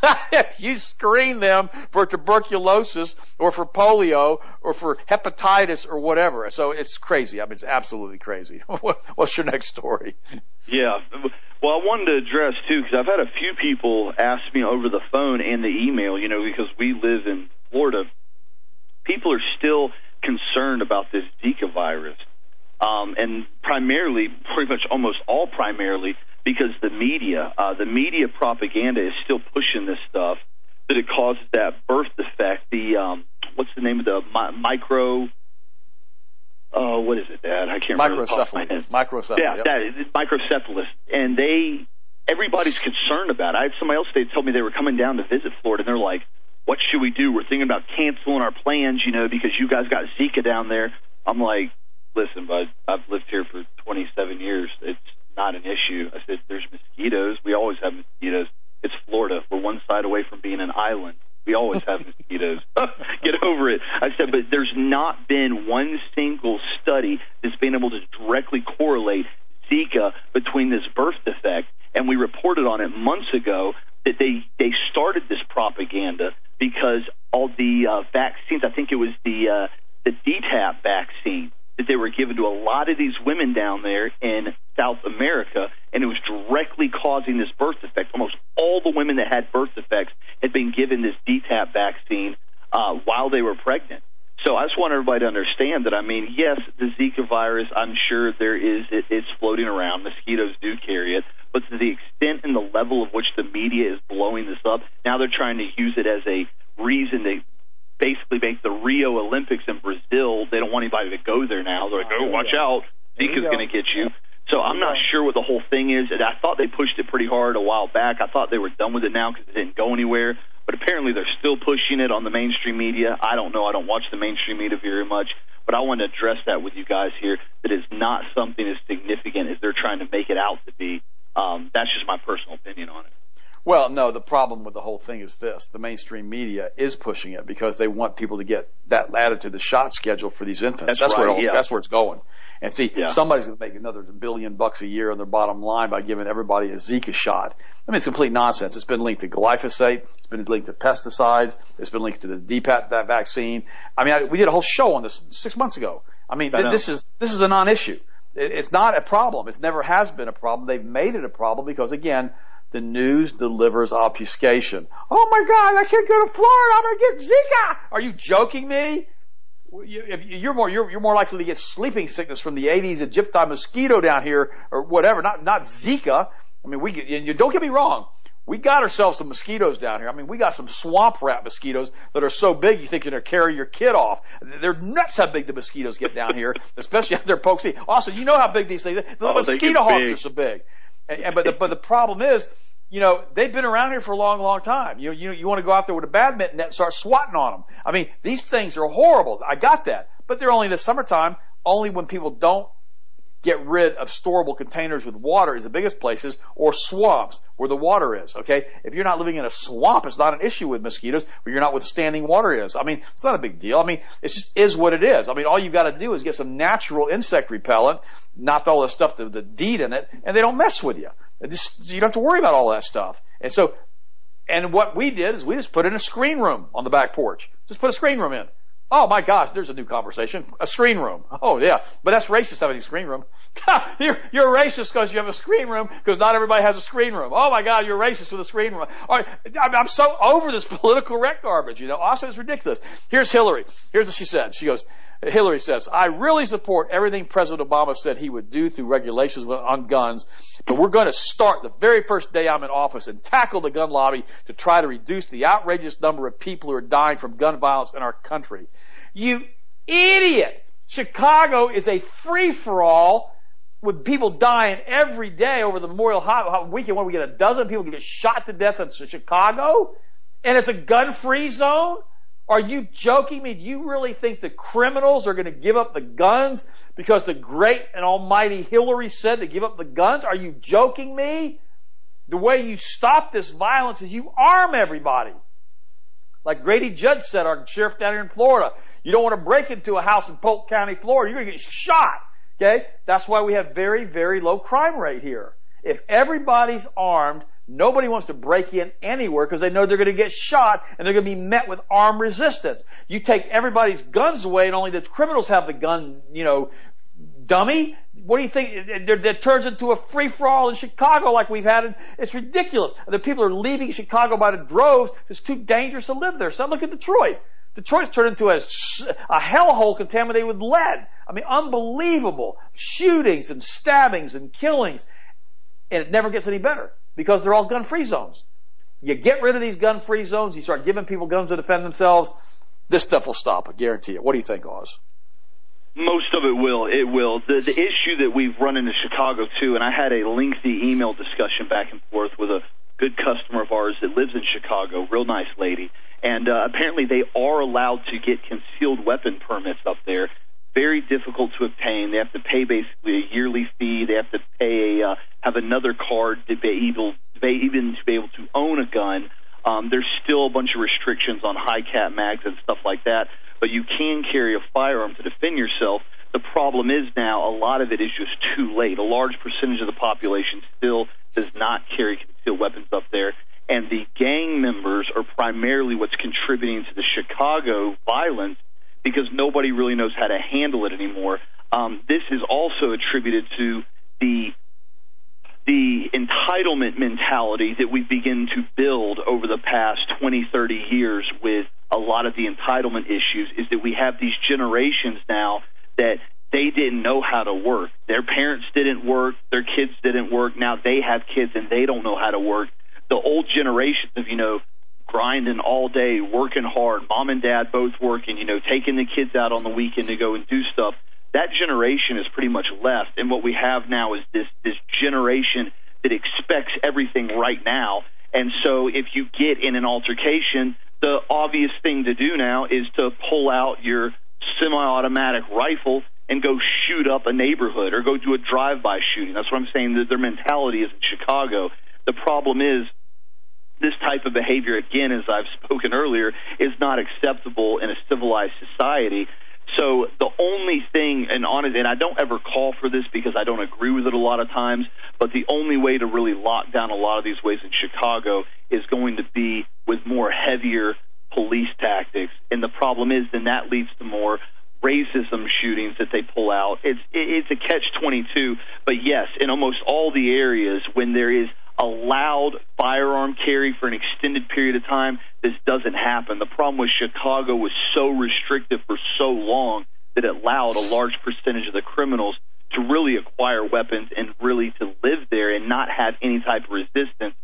If you screen them for tuberculosis or for polio or for hepatitis or whatever. So it's crazy. I mean, it's absolutely crazy. What's your next story? Yeah. Well, I wanted to address, too, because I've had a few people ask me over the phone and the email, you know, because we live in Florida. People are still concerned about this Zika virus. Um, and primarily, pretty much almost all primarily, because the media, uh, the media propaganda is still pushing this stuff, that it causes that birth defect, the, um, what's the name of the mi- micro, oh, uh, what is it, Dad? I can't remember. Microcephalus. Microcephalus. Yeah, yep. that is microcephalus. And they, everybody's concerned about it. I had somebody else today tell me they were coming down to visit Florida, and they're like, what should we do? We're thinking about canceling our plans, you know, because you guys got Zika down there. I'm like, listen, bud, I've lived here for twenty-seven years. It's not an issue. I said, there's mosquitoes. We always have mosquitoes. It's Florida. We're one side away from being an island. We always have mosquitoes. Get over it. I said, but there's not been one single study that's been able to directly correlate Zika between this birth defect. And we reported on it months ago that they, they started this propaganda because all the uh, vaccines, I think it was the, uh, the D TaP vaccine, that they were given to a lot of these women down there in South America, and it was directly causing this birth defect. Almost all the women that had birth defects had been given this D TaP vaccine uh, while they were pregnant. So I just want everybody to understand that, I mean, yes, the Zika virus, I'm sure there is, it, it's floating around. Mosquitoes do carry it. But to the extent and the level of which the media is blowing this up, now they're trying to use it as a reason to basically make the Rio Olympics in Brazil. They don't want anybody to go there now. They're like, oh, watch out. Zika's going to get you. So I'm not sure what the whole thing is. And I thought they pushed it pretty hard a while back. I thought they were done with it now because it didn't go anywhere. But apparently they're still pushing it on the mainstream media. I don't know. I don't watch the mainstream media very much. But I want to address that with you guys here, that it's not something as significant as they're trying to make it out to be. Um, that's just my personal opinion on it. Well, no, the problem with the whole thing is this. The mainstream media is pushing it because they want people to get that added to the shot schedule for these infants. That's, that's right, where it, yeah. That's where it's going. And see, yeah. somebody's going to make another billion bucks a year on their bottom line by giving everybody a Zika shot. I mean, it's complete nonsense. It's been linked to glyphosate. It's been linked to pesticides. It's been linked to the D TaP that vaccine. I mean, I, we did a whole show on this six months ago. I mean, th- this is this is a non-issue. It, it's not a problem. It never has been a problem. They've made it a problem because, again, the news delivers obfuscation. Oh my God, I can't go to Florida. I'm going to get Zika. Are you joking me? You're more you're, you're more likely to get sleeping sickness from the Aedes aegypti mosquito down here or whatever. Not not Zika. I mean, we you don't get me wrong. We got ourselves some mosquitoes down here. I mean, we got some swamp rat mosquitoes that are so big you think you're going to carry your kid off. They're nuts how big the mosquitoes get down here, especially out there, folks. Also, you know how big these things are. The oh, mosquito hawks are so big. And, and, but, the, but the problem is, you know, they've been around here for a long, long time. You you you want to go out there with a badminton net and start swatting on them. I mean, these things are horrible. I got that. But they're only in the summertime, only when people don't get rid of storable containers with water is the biggest places, or swamps where the water is, okay? If you're not living in a swamp, it's not an issue with mosquitoes, but you're not with standing water is. I mean, it's not a big deal. I mean, it just is what it is. I mean, all you've got to do is get some natural insect repellent, not all the stuff, the, the DEET in it, and they don't mess with you. Just, you don't have to worry about all that stuff. And so, and what we did is we just put in a screen room on the back porch. Just put a screen room in. Oh my gosh, there's a new conversation. A screen room. Oh yeah, but that's racist having a screen room. you're, you're racist because you have a screen room, because not everybody has a screen room. Oh my God, you're racist with a screen room. All right, I'm so over this political wreck garbage, you know. Also, it's ridiculous. Here's Hillary. Here's what she said. She goes, Hillary says, I really support everything President Obama said he would do through regulations on guns, but we're going to start the very first day I'm in office and tackle the gun lobby to try to reduce the outrageous number of people who are dying from gun violence in our country. You idiot! Chicago is a free-for-all with people dying every day over the Memorial Weekend when we get a dozen people get shot to death in Chicago, and it's a gun-free zone? Are you joking me? Do you really think the criminals are going to give up the guns because the great and almighty Hillary said to give up the guns? Are you joking me? The way you stop this violence is you arm everybody. Like Grady Judd said, our sheriff down here in Florida, you don't want to break into a house in Polk County, Florida. You're going to get shot. Okay? That's why we have very, very low crime rate here. If everybody's armed, nobody wants to break in anywhere because they know they're going to get shot and they're going to be met with armed resistance. You take everybody's guns away and only the criminals have the gun, you know, dummy. What do you think? It, it, it turns into a free-for-all in Chicago like we've had. It's ridiculous. The people are leaving Chicago by the droves. It's too dangerous to live there. So look at Detroit. Detroit's turned into a, a hellhole contaminated with lead. I mean, unbelievable. Shootings and stabbings and killings. And it never gets any better because they're all gun-free zones. You get rid of these gun-free zones, you start giving people guns to defend themselves, this stuff will stop, I guarantee it. What do you think, Oz? Most of it will. It will. The, the issue that we've run into Chicago, too, and I had a lengthy email discussion back and forth with a good customer of ours that lives in Chicago, real nice lady, and uh, apparently they are allowed to get concealed weapon permits up there. Very difficult to obtain. They have to pay basically a yearly fee. They have to pay a, uh, have another card to be able, to be, even to be able to own a gun. Um, there's still a bunch of restrictions on high-cap mags and stuff like that, but you can carry a firearm to defend yourself. The problem is now a lot of it is just too late. A large percentage of the population still does not carry concealed weapons up there, and the gang members are primarily what's contributing to the Chicago violence because nobody really knows how to handle it anymore. Um, this is also attributed to the the entitlement mentality that we begin to build over the past twenty, thirty years with a lot of the entitlement issues, is that we have these generations now that they didn't know how to work. Their parents didn't work. Their kids didn't work. Now they have kids and they don't know how to work. The old generations of, you know, grinding all day, working hard, mom and dad both working, you know, taking the kids out on the weekend to go and do stuff, that generation is pretty much left. And what we have now is this, this generation that expects everything right now. And so if you get in an altercation, the obvious thing to do now is to pull out your semi-automatic rifle and go shoot up a neighborhood or go do a drive-by shooting. That's what I'm saying, that their mentality is in Chicago. The problem is this type of behavior, again, as I've spoken earlier, is not acceptable in a civilized society. So the only thing, and honestly, and I don't ever call for this because I don't agree with it a lot of times, but the only way to really lock down a lot of these ways in Chicago is going to be with more heavier police tactics. And the problem is then that leads to more racism shootings that they pull out. It's it's a catch twenty-two, but yes, in almost all the areas when there is allowed firearm carry for an extended period of time, this doesn't happen. The problem with Chicago was so restrictive for so long that it allowed a large percentage of the criminals to really acquire weapons and really to live there and not have any type of resistance to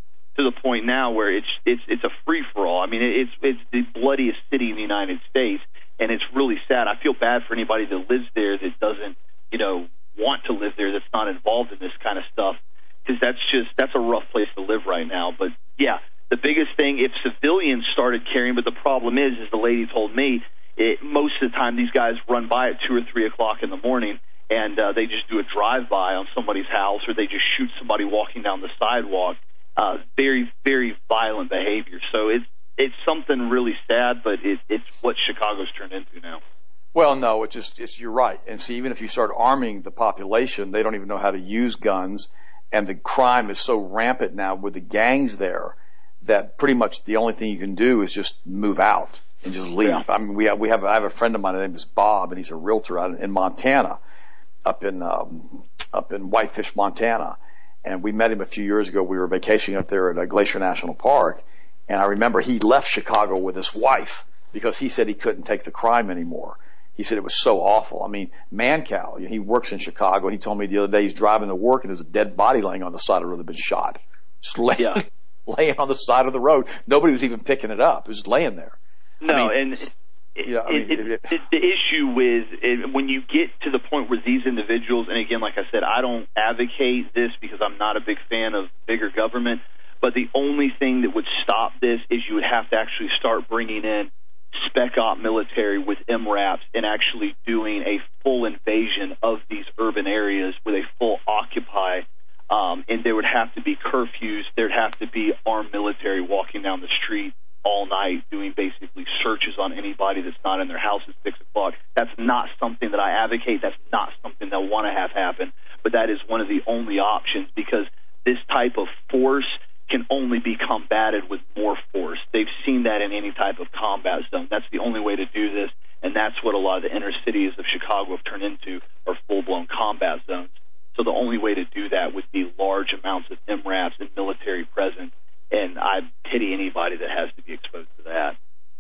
to the point now where it's it's it's a free for all. I mean, it's it's the bloodiest city in the United States, and it's really sad. I feel bad for anybody that lives there that doesn't, you know, want to live there, that's not involved in this kind of stuff, because that's just that's a rough place to live right now. But yeah, the biggest thing, if civilians started carrying, but the problem is, as the lady told me, it, most of the time these guys run by at two or three o'clock in the morning, and uh, they just do a drive-by on somebody's house, or they just shoot somebody walking down the sidewalk. Uh, very, very violent behavior. So it's it's something really sad, but it, it's what Chicago's turned into now. Well, no, it's just it's, you're right. And see, even if you start arming the population, they don't even know how to use guns, and the crime is so rampant now with the gangs there that pretty much the only thing you can do is just move out and just leave. Yeah. I mean, we have, we have I have a friend of mine, his name is Bob, and he's a realtor out in Montana, up in um, up in Whitefish, Montana. And we met him a few years ago. We were vacationing up there at Glacier National Park. And I remember he left Chicago with his wife because he said he couldn't take the crime anymore. He said it was so awful. I mean, Mancow, he works in Chicago, and he told me the other day he's driving to work and there's a dead body laying on the side of the road that had been shot. Just laying, yeah. laying on the side of the road. Nobody was even picking it up. It was just laying there. No, I mean, and it, you know, I mean, it, it, it, the issue with it, when you get to the point where these individuals, and again, like I said, I don't advocate this because I'm not a big fan of bigger government, but the only thing that would stop this is you would have to actually start bringing in spec op military with M RAPs and actually doing a full invasion of these urban areas with a full occupy, um, and there would have to be curfews, there'd have to be armed military walking down the street all night doing basically searches on anybody that's not in their house at six o'clock. That's not something that I advocate. That's not something that I want to have happen. But that is one of the only options, because this type of force can only be combated with more force. They've seen that in any type of combat zone. That's the only way to do this, and that's what a lot of the inner cities of Chicago have turned into, are full-blown combat zones. So the only way to do that would be large amounts of M RAPs and military presence. And I pity anybody that has to be exposed to that.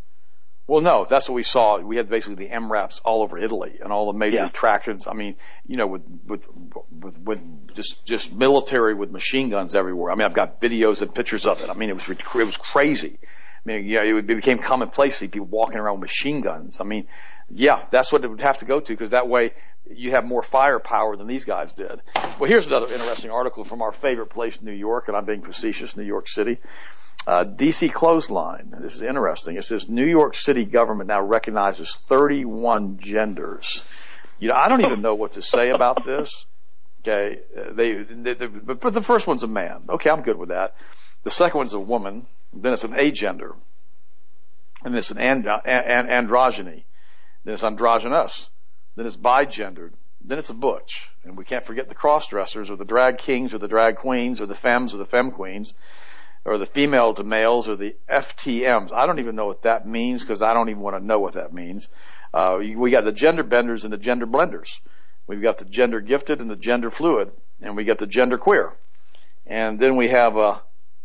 Well, no, that's what we saw. We had basically the M RAPs all over Italy and all the major yeah. attractions. I mean, you know, with, with, with, with just, just military with machine guns everywhere. I mean, I've got videos and pictures of it. I mean, it was, it was crazy. I mean, yeah, it became commonplace to see people walking around with machine guns. I mean, yeah, that's what it would have to go to, because that way you have more firepower than these guys did. Well, here's another interesting article from our favorite place, New York, and I'm being facetious, New York City. Uh, D C Clothesline. This is interesting. It says New York City government now recognizes thirty-one genders. You know, I don't even know what to say about this. Okay, they, they, they but the first one's a man. Okay, I'm good with that. The second one's a woman. Then it's an agender. And it's an and, and, androgyny. Then it's androgynous. Then it's bigendered. Then it's a butch. And we can't forget the cross-dressers, or the drag kings, or the drag queens, or the femmes, or the femme queens, or the female to males, or the F T Ms. I don't even know what that means, because I don't even want to know what that means. Uh, we got the gender benders and the gender blenders. We've got the gender gifted and the gender fluid. And we got the gender queer. And then we have a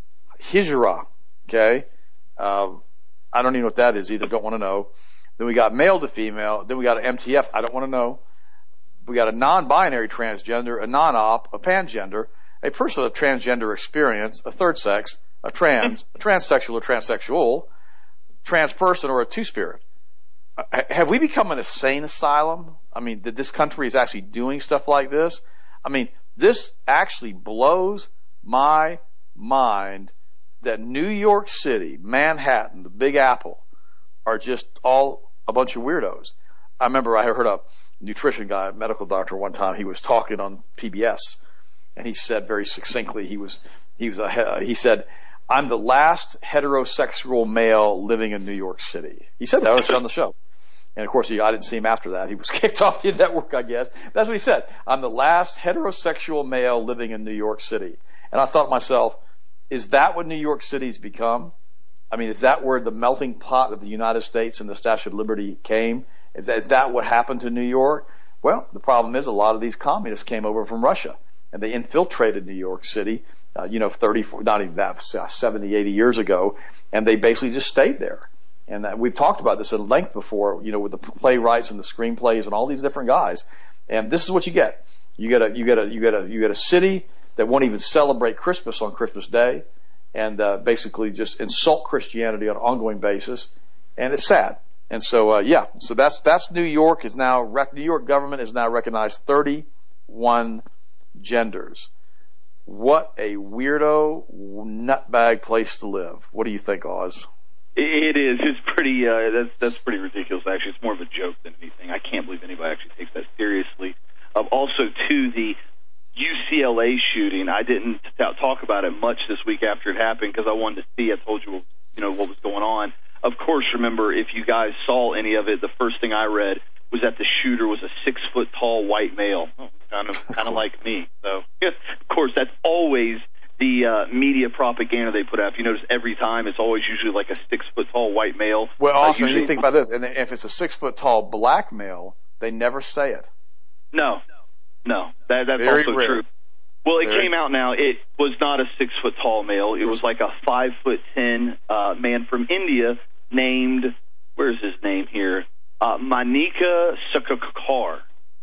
hijra. Okay? Uh, I don't even know what that is either. Don't want to know. Then we got male to female. Then we got an M T F. I don't want to know. We got a non-binary transgender, a non-op, a pangender, a person with a transgender experience, a third sex, a trans, a transsexual or transsexual, trans person, or a two-spirit. Uh, have we become an insane asylum? I mean, that this country is actually doing stuff like this? I mean, this actually blows my mind that New York City, Manhattan, the Big Apple, are just all a bunch of weirdos. I remember I heard a nutrition guy, a medical doctor one time, he was talking on P B S, and he said very succinctly, he was, he was a, he said, I'm the last heterosexual male living in New York City. He said that on the show. And of course, he, I didn't see him after that. He was kicked off the network, I guess. That's what he said. I'm the last heterosexual male living in New York City. And I thought to myself, is that what New York City's become? I mean, is that where the melting pot of the United States and the Statue of Liberty came? Is that, is that what happened to New York? Well, the problem is a lot of these communists came over from Russia, and they infiltrated New York City, uh, you know, thirty, not even that, seventy, eighty years ago, and they basically just stayed there. And uh, we've talked about this at length before, you know, with the playwrights and the screenplays and all these different guys. And this is what you get. You get a, you get a, you get a, you get a city that won't even celebrate Christmas on Christmas Day. and uh, basically just insult Christianity on an ongoing basis, and it's sad. And so, uh, yeah, so that's that's New York is now rec- New York government has now recognized thirty-one genders. What a weirdo, nutbag place to live. What do you think, Oz? It is. It's pretty. Uh, that's that's pretty ridiculous. Actually, it's more of a joke than anything. I can't believe anybody actually takes that seriously. Um, also, too, the U C L A shooting. I didn't t- talk about it much this week after it happened because I wanted to see. I told you, you know, what was going on. Of course, remember, if you guys saw any of it, the first thing I read was that the shooter was a six-foot-tall white male, oh, kind of kind of like me. So, yeah, of course, that's always the uh, media propaganda they put out. If you notice, every time it's always usually like a six-foot-tall white male. Well, also, uh, usually, you think about this, and if it's a six-foot-tall black male, they never say it. No, no, that, that's Very also rare. true. Well, it Very. came out now. It was not a six-foot-tall male. It was like a five-foot-ten uh, man from India named, where's his name here? Uh, Manika Sakakar,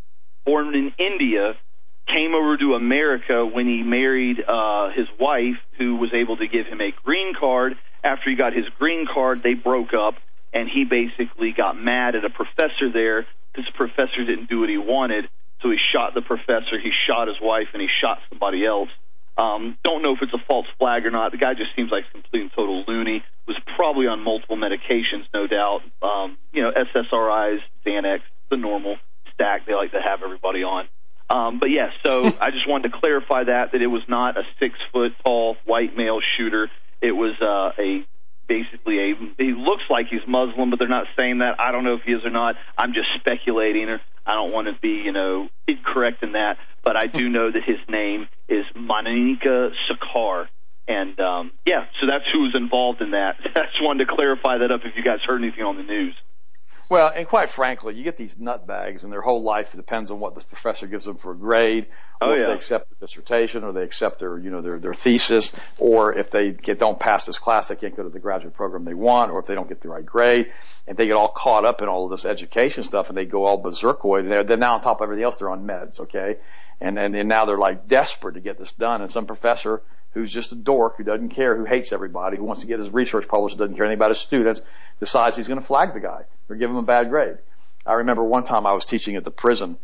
born in India, came over to America when he married uh, his wife, who was able to give him a green card. After he got his green card, they broke up, and he basically got mad at a professor there because the professor didn't do what he wanted. So he shot the professor, he shot his wife, and he shot somebody else. Um, don't know if it's a false flag or not. The guy just seems like a complete and total loony. Was probably on multiple medications, no doubt. Um, you know, S S R Is, Xanax, the normal stack they like to have everybody on. Um, but, yeah, so I just wanted to clarify that, that it was not a six-foot-tall white male shooter. It was uh, a basically a – he looks like he's Muslim, but they're not saying that. I don't know if he is or not. I'm just speculating, or I don't want to be, you know, incorrect in that. But I do know that his name is Manika Sakar. And, um, yeah, so that's who was involved in that. I just wanted to clarify that up if you guys heard anything on the news. Well, and quite frankly, you get these nutbags, and their whole life depends on what this professor gives them for a grade, or Oh, if yeah. they accept the dissertation, or they accept their, you know, their their thesis, or if they get don't pass this class, they can't go to the graduate program they want, or if they don't get the right grade, and they get all caught up in all of this education stuff, and they go all berserkoid. They're, they're now on top of everything else. They're on meds, okay, and and, and now they're like desperate to get this done, and some professor who's just a dork, who doesn't care, who hates everybody, who wants to get his research published, doesn't care anything about his students, decides he's going to flag the guy or give him a bad grade. I remember one time I was teaching at the prison.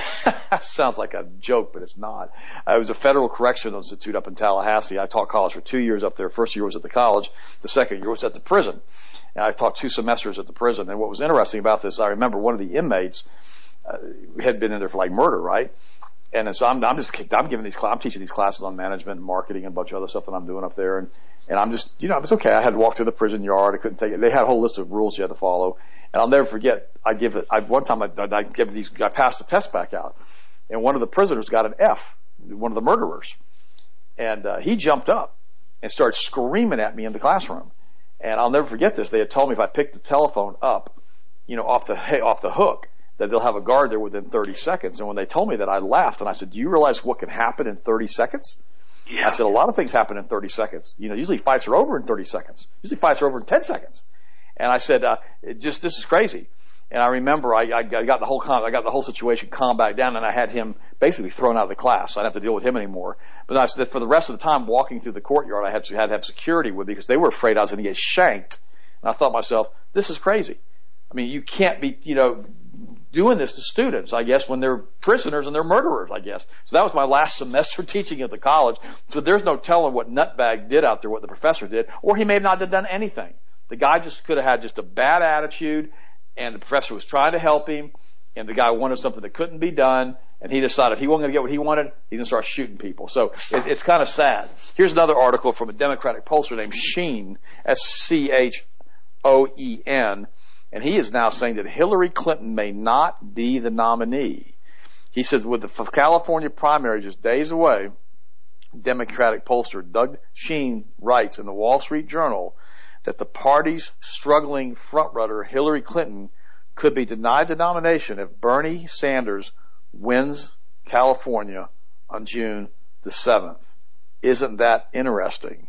Sounds like a joke, but it's not. Uh, it was a Federal Correctional Institute up in Tallahassee. I taught college for two years up there. First year was at the college. The second year was at the prison. And I taught two semesters at the prison. And what was interesting about this, I remember one of the inmates uh, had been in there for like murder, right? And so I'm, I'm just, I'm giving these, I'm teaching these classes on management and marketing and a bunch of other stuff that I'm doing up there. And, and I'm just, you know, it's okay. I had to walk through the prison yard. I couldn't take it. They had a whole list of rules you had to follow. And I'll never forget, I give it, I, one time I, I give these, I passed the test back out. And one of the prisoners got an F, one of the murderers. And, uh, he jumped up and started screaming at me in the classroom. And I'll never forget this. They had told me if I picked the telephone up, you know, off the, off the hook, that they'll have a guard there within thirty seconds. And when they told me that, I laughed and I said, do you realize what can happen in thirty seconds? Yeah. I said, a lot of things happen in thirty seconds. You know, usually fights are over in thirty seconds. Usually fights are over in ten seconds. And I said, uh, it just, this is crazy. And I remember I, I got the whole, con- I got the whole situation calmed back down, and I had him basically thrown out of the class. I didn't have to deal with him anymore. But I said, for the rest of the time walking through the courtyard, I had to, had to have security with me because they were afraid I was going to get shanked. And I thought to myself, this is crazy. I mean, you can't be, you know, doing this to students, I guess, when they're prisoners and they're murderers, I guess. So that was my last semester teaching at the college. So there's no telling what nutbag did out there, what the professor did, or he may not have done anything. The guy just could have had just a bad attitude, and the professor was trying to help him, and the guy wanted something that couldn't be done, and he decided he wasn't going to get what he wanted, he's going to start shooting people. So it, it's kind of sad. Here's another article from a Democratic pollster named Sheen, S C H O E N, and he is now saying that Hillary Clinton may not be the nominee. He says with the California primary just days away, Democratic pollster Doug Sheen writes in the Wall Street Journal that the party's struggling frontrunner Hillary Clinton could be denied the nomination if Bernie Sanders wins California on June the seventh. Isn't that interesting?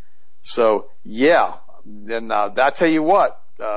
So, yeah, then uh, I tell you what, uh,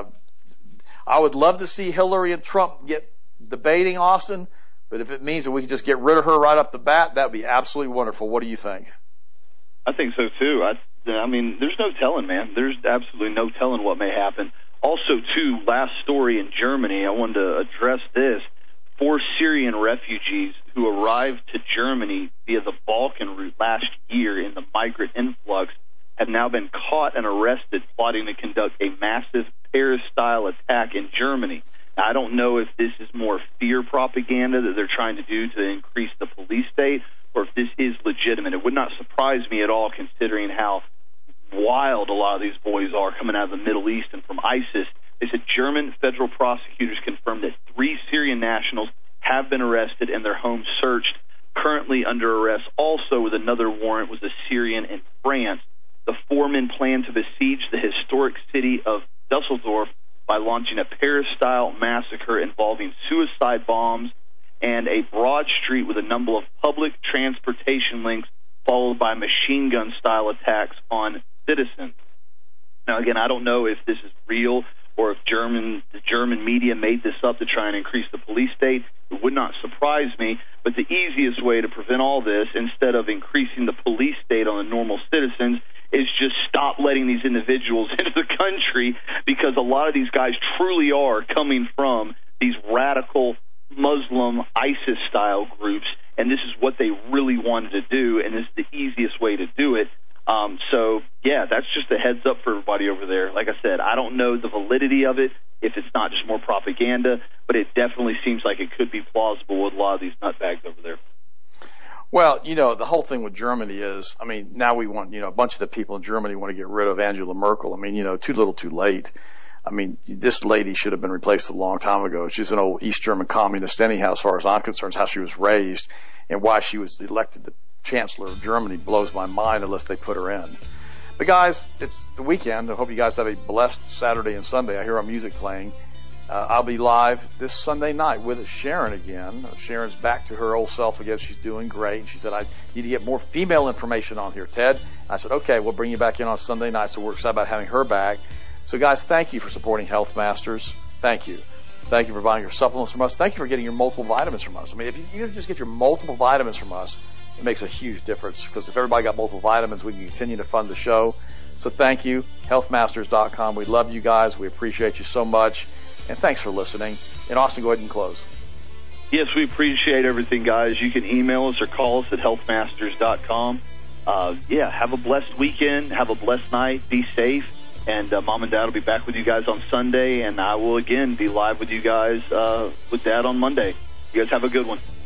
I would love to see Hillary and Trump get debating, Austin, but if it means that we can just get rid of her right off the bat, that would be absolutely wonderful. What do you think? I think so, too. I I mean, there's no telling, man. There's absolutely no telling what may happen. Also, too, last story in Germany, I wanted to address this. Four Syrian refugees who arrived to Germany via the Balkan route last year in the migrant influx have now been caught and arrested plotting to conduct a massive Paris-style attack in Germany. Now, I don't know if this is more fear propaganda that they're trying to do to increase the police state, or if this is legitimate. It would not surprise me at all, considering how wild a lot of these boys are coming out of the Middle East and from ISIS. They said German federal prosecutors confirmed that three Syrian nationals have been arrested and their homes searched. Currently under arrest also with another warrant was a Syrian in France. The four men plan to besiege the historic city of Dusseldorf by launching a Paris-style massacre involving suicide bombs and a broad street with a number of public transportation links, followed by machine gun-style attacks on citizens. Now, again, I don't know if this is real or if German the German media made this up to try and increase the police state. It would not surprise me, but the easiest way to prevent all this, instead of increasing the police state on the normal citizens, is just stop letting these individuals into the country, because a lot of these guys truly are coming from these radical Muslim ISIS-style groups, and this is what they really wanted to do, and this is the easiest way to do it. Um, so, yeah, that's just a heads up for everybody over there. Like I said, I don't know the validity of it, if it's not just more propaganda, but it definitely seems like it could be plausible with a lot of these nutbags over there. Well, you know, the whole thing with Germany is, I mean, now we want, you know, a bunch of the people in Germany want to get rid of Angela Merkel. I mean, you know, too little, too late. I mean, this lady should have been replaced a long time ago. She's an old East German communist anyhow, as far as I'm concerned, how she was raised and why she was elected the Chancellor of Germany blows my mind unless they put her in. But guys, it's the weekend. I hope you guys have a blessed Saturday and Sunday. I hear our music playing. Uh, I'll be live this Sunday night with Sharon again. Sharon's back to her old self again. She's doing great. And she said, I need to get more female information on here, Ted. And I said, okay, we'll bring you back in on Sunday night. So we're excited about having her back. So guys, thank you for supporting Health Masters. Thank you. Thank you for buying your supplements from us. Thank you for getting your multiple vitamins from us. I mean, if you, you just get your multiple vitamins from us, it makes a huge difference, because if everybody got multiple vitamins, we can continue to fund the show. So thank you, health masters dot com. We love you guys. We appreciate you so much. And thanks for listening. And Austin, go ahead and close. Yes, we appreciate everything, guys. You can email us or call us at health masters dot com. Uh, yeah, have a blessed weekend. Have a blessed night. Be safe. And uh, Mom and Dad will be back with you guys on Sunday. And I will, again, be live with you guys uh, with Dad on Monday. You guys have a good one.